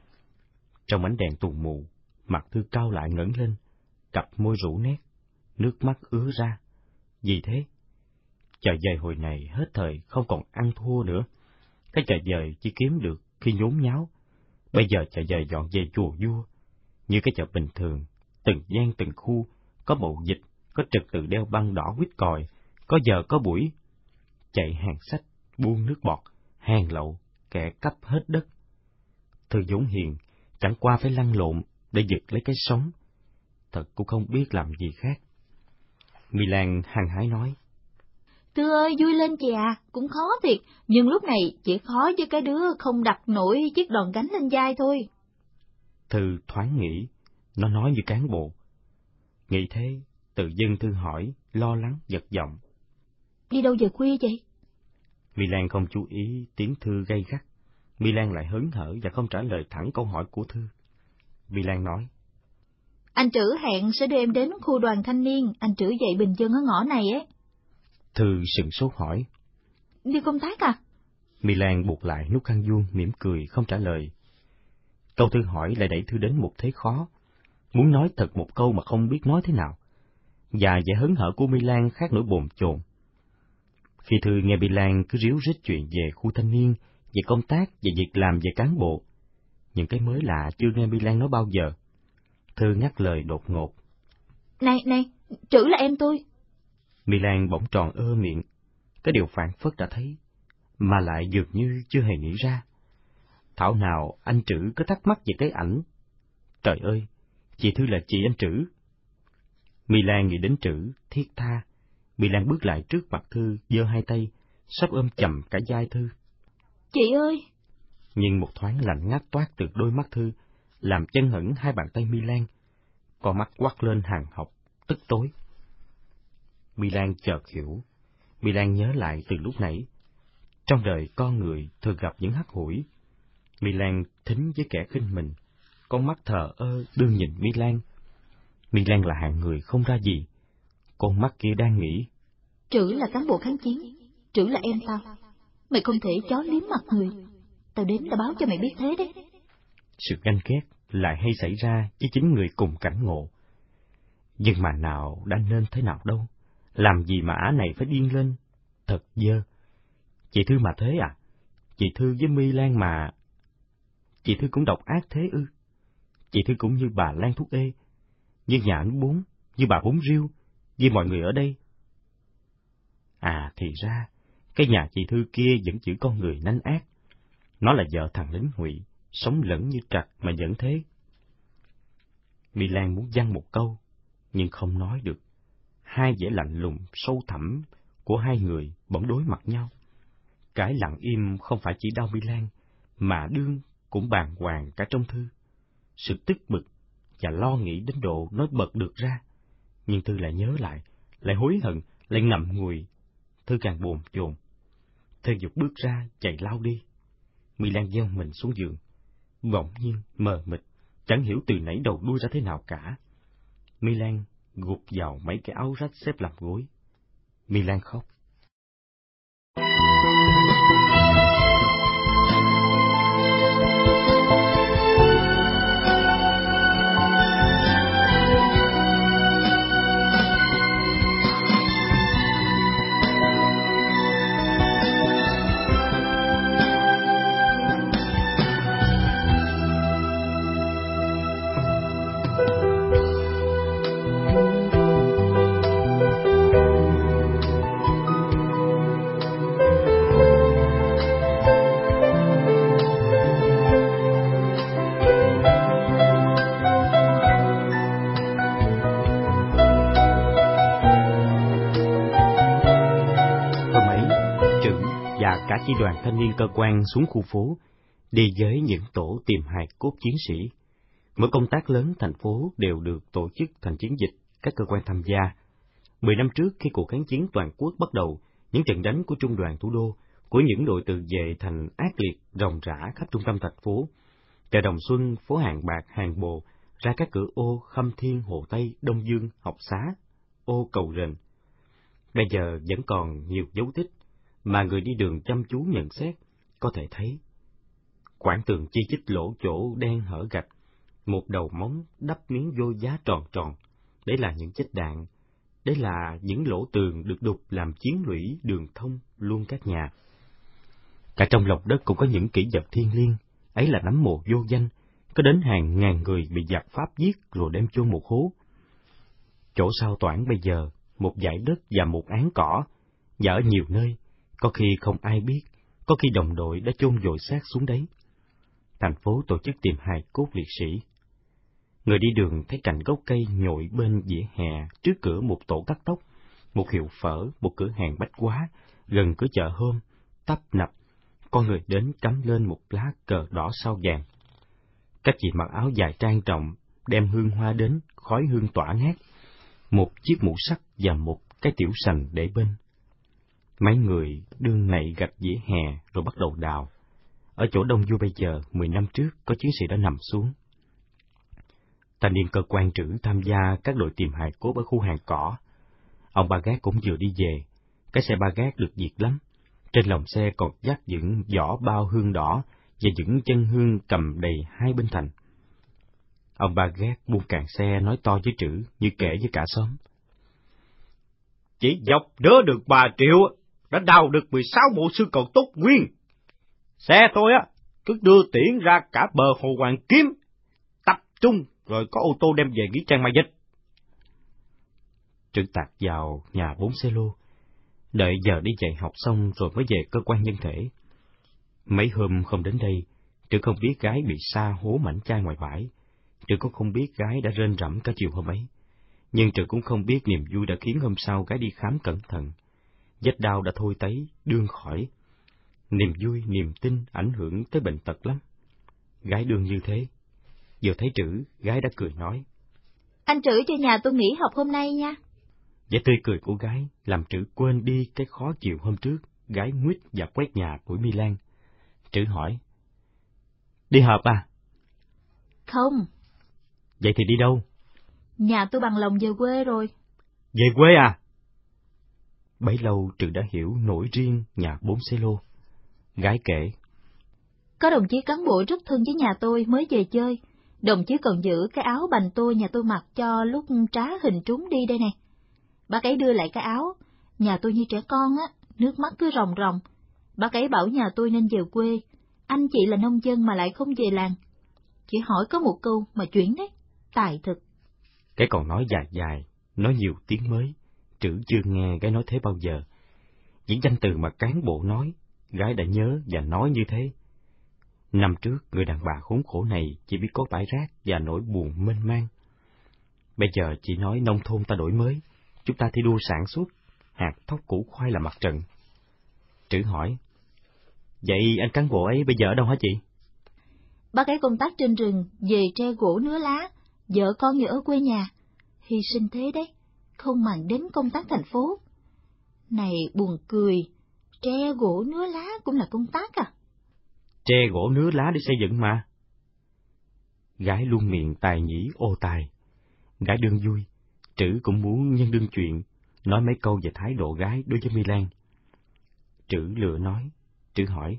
Trong ánh đèn tù mù, mặt Thư cau lại ngẩng lên, cặp môi rũ nét, nước mắt ứa ra. Vì thế, chợ dời hồi này hết thời không còn ăn thua nữa. Cái chợ dời chỉ kiếm được khi nhốn nháo. Bây giờ chợ dời dọn về chùa vua. Như cái chợ bình thường, từng gian từng khu, có mậu dịch, có trật tự đeo băng đỏ quýt còi, có giờ có buổi. Chạy hàng sách, buôn nước bọt, hàng lậu, kẻ cắp hết đất. Thư vốn hiền, chẳng qua phải lăn lộn để giật lấy cái sống. Thật cũng không biết làm gì khác. My Lan hăng hái nói: Thư ơi, vui lên chị à, cũng khó thiệt, nhưng lúc này chỉ khó với cái đứa không đặt nổi chiếc đòn gánh lên vai thôi. Thư thoáng nghĩ, nó nói như cán bộ. Nghĩ thế, tự dưng Thư hỏi, lo lắng, giật giọng: Đi đâu về khuya vậy? My Lan không chú ý tiếng Thư gay gắt. My Lan lại hớn hở và không trả lời thẳng câu hỏi của Thư. My Lan nói: Anh Trữ hẹn sẽ đưa em đến khu đoàn thanh niên, anh Trữ dạy bình dân ở ngõ này ấy. Thư sửng sốt hỏi: Đi công tác à? My Lan buộc lại nút khăn vuông, mỉm cười không trả lời. Câu Thư hỏi lại đẩy Thư đến một thế khó, muốn nói thật một câu mà không biết nói thế nào. Và vẻ hớn hở của My Lan khác nỗi bồn chồn. Khi Thư nghe My Lan cứ ríu rít chuyện về khu thanh niên, về công tác, về việc làm, về cán bộ, những cái mới lạ chưa nghe My Lan nói bao giờ, Thư ngắt lời đột ngột: Này, Trữ là em tôi. My Lan bỗng tròn miệng, cái điều phảng phất đã thấy, mà lại dường như chưa hề nghĩ ra. Thảo nào anh Trữ cứ thắc mắc về cái ảnh. Trời ơi, chị Thư là chị anh Trữ. My Lan nghĩ đến Trữ, thiết tha. My Lan bước lại trước mặt Thư, giơ hai tay, sắp ôm chầm cả vai Thư. Chị ơi! Nhưng một thoáng lạnh ngắt toát từ đôi mắt Thư, làm chân hững hai bàn tay My Lan. Con mắt quắt lên hàng học, tức tối. My Lan chợt hiểu. My Lan nhớ lại từ lúc nãy. Trong đời con người thường gặp những hắt hủi. My Lan thính với kẻ khinh mình, con mắt thờ ơ đương nhìn My Lan. My Lan là hạng người không ra gì. Con mắt kia đang nghĩ: Trữ là cán bộ kháng chiến, Trữ là em tao. Mày không thể chó liếm mặt người. Tao đến tao báo cho mày biết thế đấy. Sự ganh ghét lại hay xảy ra với chính người cùng cảnh ngộ. Nhưng mà nào đã nên thế nào đâu. Làm gì mà ả này phải điên lên. Thật dơ. Chị Thư mà thế à? Chị Thư với My Lan mà... Chị Thư cũng độc ác thế ư? Chị Thư cũng như bà Lan thuốc ê, như nhà anh Bốn, như bà Bốn Riêu, như mọi người ở đây. À, thì ra, cái nhà chị Thư kia vẫn giữ con người nanh ác. Nó là vợ thằng lính Ngụy, sống lẫn như trặc mà vẫn thế. My Lan muốn văng một câu, nhưng không nói được. Hai vẻ lạnh lùng, sâu thẳm của hai người bỗng đối mặt nhau. Cái lặng im không phải chỉ đau My Lan, mà đương cũng bàng hoàng cả trong Thư. Sự tức bực và lo nghĩ đến độ nói bật được ra. Nhưng Thư lại nhớ lại hối hận, lại ngậm ngùi. Thư càng bồn chồn. Thư giục bước ra, chạy lao đi. My Lan gieo mình xuống giường. Bỗng nhiên, mờ mịt, chẳng hiểu từ nãy đầu đuôi ra thế nào cả. My Lan gục vào mấy cái áo rách xếp làm gối. My Lan khóc. cả chi đoàn thanh niên cơ quan xuống khu phố, đi với những tổ tìm hài cốt chiến sĩ. Mỗi công tác lớn thành phố đều được tổ chức thành chiến dịch, các cơ quan tham gia. 10 năm trước, khi cuộc kháng chiến toàn quốc bắt đầu, những trận đánh của trung đoàn thủ đô, của những đội từ về thành ác liệt ròng rã khắp trung tâm thành phố, chợ Đồng Xuân, phố Hàng Bạc, Hàng Bồ, ra các cửa ô Khâm Thiên, Hồ Tây, Đông Dương, Học Xá, ô Cầu Rền. Bây giờ vẫn còn nhiều dấu tích mà người đi đường chăm chú nhận xét, có thể thấy. Quảng tường chi chít lỗ chỗ đen hở gạch, một đầu móng đắp miếng vôi giá tròn tròn, đấy là những vết đạn, đấy là những lỗ tường được đục làm chiến lũy đường thông luôn các nhà. Cả trong lòng đất cũng có những kỷ vật thiêng liêng, ấy là nấm mồ vô danh, có đến hàng ngàn người bị giặc Pháp giết rồi đem chôn một hố. Chỗ sau toản bây giờ, một dải đất và một áng cỏ, và ở nhiều nơi, có khi không ai biết, có khi đồng đội đã chôn vùi xác xuống đấy. Thành phố tổ chức tìm hài cốt liệt sĩ. Người đi đường thấy cành gốc cây nhội bên vỉa hè trước cửa một tổ cắt tóc, một hiệu phở, một cửa hàng bách hóa, gần cửa chợ hôm, tấp nập, con người đến cắm lên một lá cờ đỏ sao vàng. Các chị mặc áo dài trang trọng, đem hương hoa đến, khói hương tỏa ngát, một chiếc mũ sắt và một cái tiểu sành để bên. Mấy người đương nạy gạch vỉa hè rồi bắt đầu đào. Ở chỗ đông vui bây giờ, 10 năm trước có chiến sĩ đã nằm xuống. Thanh niên cơ quan trưởng tham gia các đội tìm hài cốt ở khu hàng cỏ. Ông Ba Gác cũng vừa đi về. Cái xe Ba Gác được diệt lắm. Trên lòng xe còn dắt những giỏ bao hương đỏ và những chân hương cầm đầy hai bên thành. Ông Ba Gác buông càng xe nói to với Trữ như kể với cả xóm. Chỉ dọc đỡ được 3 triệu, đã đào được 16 bộ xương còn tốt nguyên. Xe tôi á, cứ đưa tiễn ra cả bờ hồ Hoàng Kiếm, tập trung rồi có ô tô đem về Nghĩa Trang mai dịch. Trữ tạt vào nhà 4 xe lô, đợi giờ đi dạy học xong rồi mới về cơ quan nhân thể. Mấy hôm không đến đây, Trữ không biết gái bị sa hố mảnh chai ngoài bãi. Trữ cũng không biết gái đã rên rẫm cả chiều hôm ấy. Nhưng Trữ cũng không biết niềm vui đã khiến hôm sau gái đi khám cẩn thận. Vết đau đã thôi tấy, đương khỏi. Niềm vui, niềm tin ảnh hưởng tới bệnh tật lắm. Gái đương như thế. Vừa thấy Trữ, gái đã cười nói. Anh Trữ cho nhà tôi nghỉ học hôm nay nha. Vẻ tươi cười của gái làm Trữ quên đi cái khó chịu hôm trước, gái nguyết và quét nhà buổi Milan. Trữ hỏi. Đi họp à? Không. Vậy thì đi đâu? Nhà tôi bằng lòng về quê rồi. Về quê à? Bấy lâu Trữ đã hiểu nỗi riêng nhà 4 xe lô. Gái kể. Có đồng chí cán bộ rất thân với nhà tôi mới về chơi. Đồng chí còn giữ cái áo bành tôi nhà tôi mặc cho lúc trá hình trúng đi đây nè. Bác ấy đưa lại cái áo. Nhà tôi như trẻ con á, nước mắt cứ ròng ròng. Bác ấy bảo nhà tôi nên về quê. Anh chị là nông dân mà lại không về làng. Chỉ hỏi có một câu mà chuyển đấy. Tài thực. Cái còn nói dài dài, nói nhiều tiếng mới. Trữ chưa nghe gái nói thế bao giờ. Những danh từ mà cán bộ nói, gái đã nhớ và nói như thế. Năm trước, người đàn bà khốn khổ này chỉ biết có bãi rác và nỗi buồn mênh mang. Bây giờ chỉ nói nông thôn ta đổi mới, chúng ta thi đua sản xuất, hạt thóc củ khoai là mặt trận. Trữ hỏi, vậy anh cán bộ ấy bây giờ ở đâu hả chị? Bác ấy công tác trên rừng, về tre gỗ nứa lá, vợ con thì ở quê nhà. Hy sinh thế đấy, không màng đến công tác thành phố. Này buồn cười, tre gỗ nứa lá cũng là công tác à? Tre gỗ nứa lá để xây dựng mà. Gái luôn miệng tài nhĩ ô tài. Gái đương vui, Trữ cũng muốn nhân đương chuyện, nói mấy câu về thái độ gái đối với Milan. Trữ lừa nói, Trữ hỏi.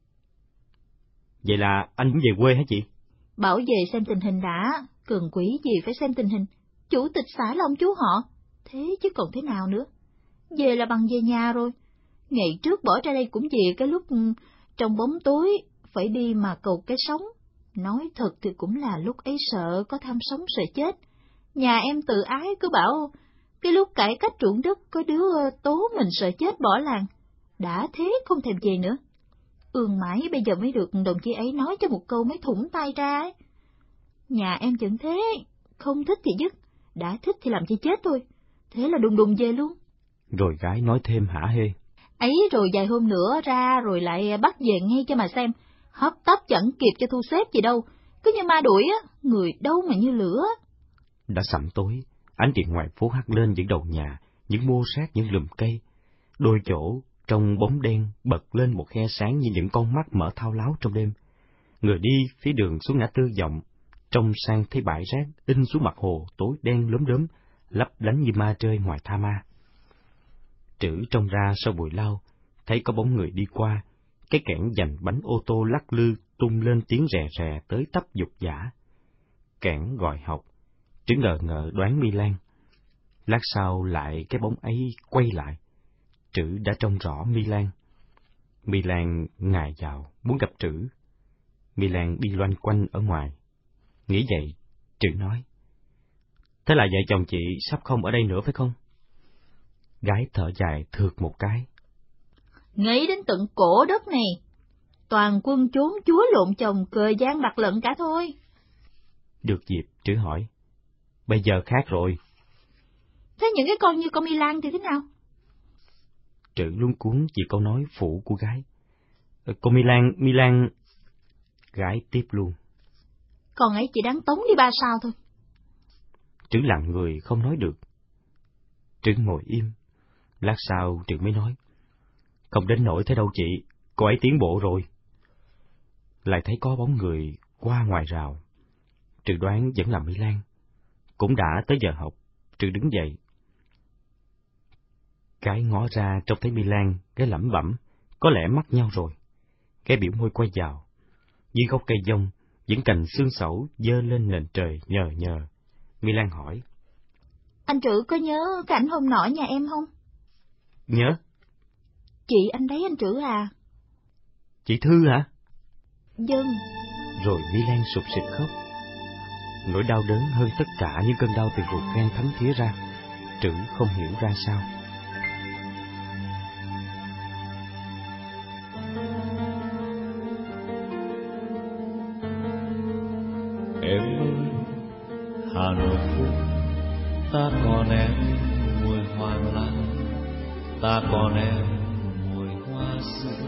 Vậy là anh cũng về quê hả chị? Bảo về xem tình hình đã, cường quỷ gì phải xem tình hình. Chủ tịch xã là ông chú họ, thế chứ còn thế nào nữa. Về là bằng về nhà rồi. Ngày trước bỏ ra đây cũng về cái lúc trong bóng tối, phải đi mà cầu cái sống. Nói thật thì cũng là lúc ấy sợ có tham sống sợ chết. Nhà em tự ái cứ bảo, cái lúc cải cách ruộng đất có đứa tố mình sợ chết bỏ làng. Đã thế không thèm về nữa. Ương mãi bây giờ mới được đồng chí ấy nói cho một câu mới thủng tay ra ấy. Nhà em chẳng thế, không thích thì dứt, đã thích thì làm chi chết thôi. Thế là đùng đùng về luôn. Rồi gái nói thêm hả hê. Ấy rồi vài hôm nữa ra rồi lại bắt về ngay cho mà xem, hấp tấp chẳng kịp cho thu xếp gì đâu, cứ như ma đuổi á, người đâu mà như lửa. Đã sẩm tối, ánh điện ngoài phố hắt lên những đầu nhà, những mô sát, những lùm cây. Đôi chỗ trong bóng đen bật lên một khe sáng như những con mắt mở thao láo trong đêm. Người đi phía đường xuống ngã tư vọng, trông sang thấy bãi rác in xuống mặt hồ tối đen lốm đốm, lấp lánh như ma chơi ngoài tha ma. Trữ trông ra sau bụi lau, thấy có bóng người đi qua, cái kẽn dành bánh ô tô lắc lư tung lên tiếng rè rè tới tấp dục dã. Kẽn gọi học, Trữ ngờ ngợ đoán Mi-lan. Lát sau lại cái bóng ấy quay lại, Trữ đã trông rõ Mi-lan. Mi-lan ngài vào muốn gặp Trữ. Mi-lan đi loanh quanh ở ngoài. Nghĩ vậy, Trữ nói: "Thế là vợ chồng chị sắp không ở đây nữa phải không?" Gái thở dài thượt một cái. Nghĩ đến tận cổ đất này, toàn quân trốn chúa lộn chồng cờ gian bạc lận cả thôi. Được dịp, Trữ hỏi: "Bây giờ khác rồi." Thế những cái con như con Mi-lan thì thế nào? Trữ luống cuống vì câu nói phụ của gái. "Cô Mi-lan... Gái tiếp luôn: Con ấy chỉ đáng tống đi 3 sao thôi." Trữ lặng người không nói được. Trữ ngồi im. Lát sau Trữ mới nói: "Không đến nỗi thế đâu chị, cô ấy tiến bộ rồi." Lại thấy có bóng người qua ngoài rào. Trữ đoán vẫn là Mi-lan. Cũng đã tới giờ học, Trữ đứng dậy. Cái ngó ra trông thấy Mi-lan, cái lẩm bẩm, có lẽ mắc nhau rồi. Cái biểu môi quay vào. Dưới gốc cây dông, những cành xương sẩu dơ lên nền trời nhờ nhờ. Mi-lan hỏi: Anh Trữ có nhớ cái ảnh hôm nọ nhà em không? "Nhớ." Chị anh đấy anh Trữ à? "Chị Thư hả?" Vâng. Rồi Mi-lan sụp sịt khóc. Nỗi đau đớn hơn tất cả những cơn đau từ ruột gan thấm thía ra. Trữ không hiểu ra sao. Em ơi, Hà Nội phố, ta còn em mùi hoàng lan, ta còn em mùi hoa sữa.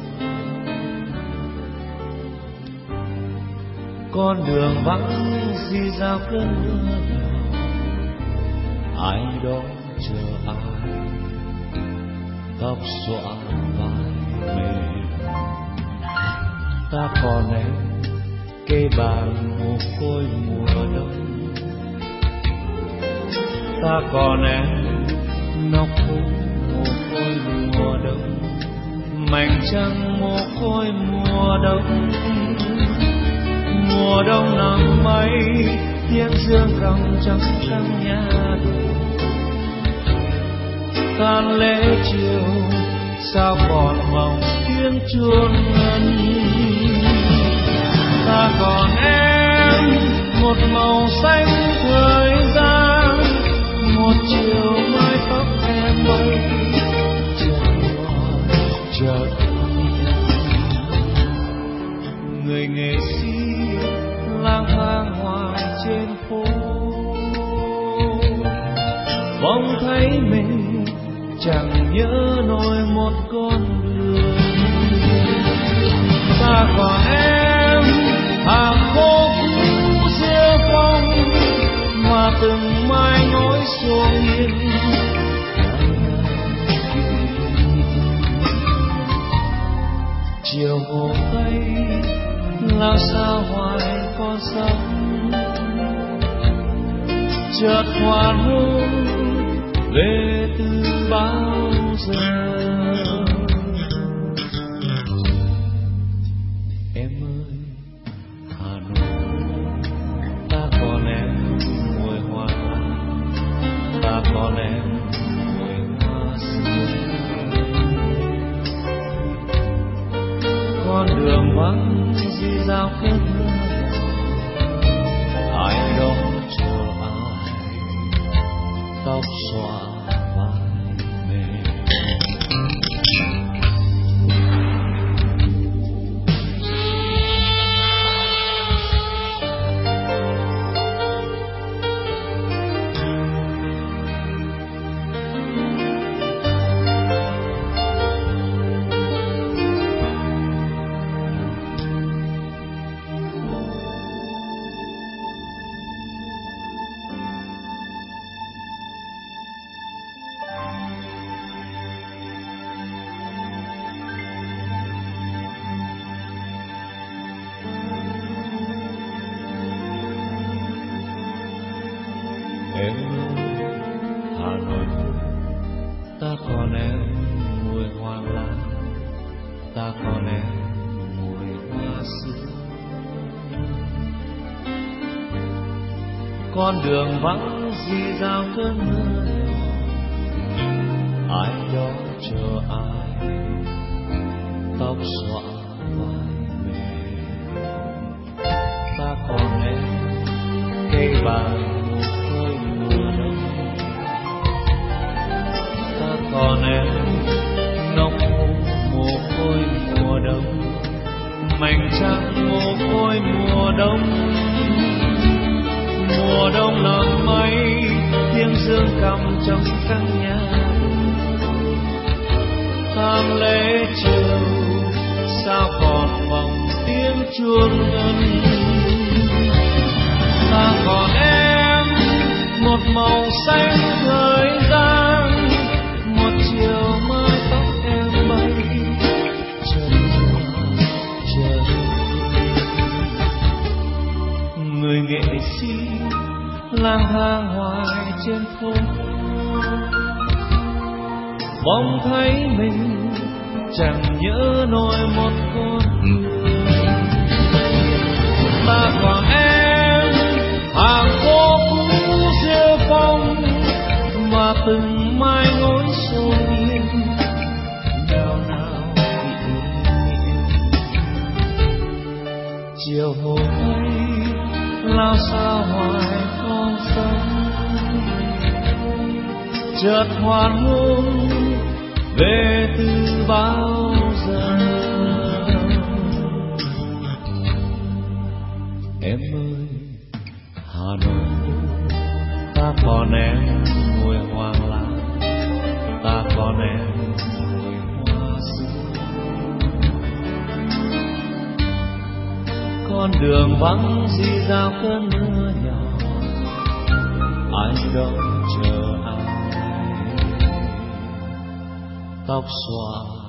Con đường vắng di giao cơn mưa nào, ai đó chờ ai, tóc xõa vai mềm. Ta còn em cây bàn mồ côi mùa đông, ta còn em nóc phố mồ côi mùa đông, mảnh trăng mồ côi mùa đông. Mùa đông nắng mây, tiếng dương ròng trong căn nhà đồ. Tan lễ chiều, sao còn mong tiếng chuông ngân. Ta còn em một màu xanh thời gian, một chiều mái tóc em bay chợt người nghệ sĩ lang thang ngoài trên phố, bỗng thấy mình chẳng nhớ nổi một con đường. Ta còn em hàng khô cũ rêu phong mà từng mai nối xuông yên. Chiều hồ Tây lao sao hoài con sông, chợt hoàn hôn về từ bao giờ. Em ơi Hà Nội, ta còn em mùi hoa lan, ta còn em mùi hoa sữa. Con đường vắng di giao cơn mưa nhỏ, ai đó chờ ai, tóc xõa vai mềm. ta còn em mùi hoàng lan, ta còn em mùi hoa sữa. Con đường vắng rì rào cơn mưa nhỏ, ai đó chờ ai, tóc xõa vai mềm. Ta còn em cây vàng mồ côi mùa đông, ta còn em ngọc mồ côi mùa đông, mảnh trăng mồ côi mùa đông. Mùa đông nắng mây tiếng dương cầm trong căn nhà, tang lễ chiều sao còn vòng tiếng chuông ngân. Ta còn em một màu xanh thời gian, một chiều mái tóc em bay chờ người nghệ sĩ lang thang hoài trên phố, bỗng thấy mình chẳng nhớ nổi một con người. Ta còn em hàng phố cũ rêu phong, mà từng mai ngói sâu yên nào nào bị chiều hồ ấy lao xa hoài con sông, chợt hoàn hôn về từ bao giờ. Em ơi Hà Nội, ta còn em mùi hoàng lan, ta còn em mùi hoa sữa. Con đường vắng rì rào cơn mưa nhỏ, ai đó chờ ai, tóc xõa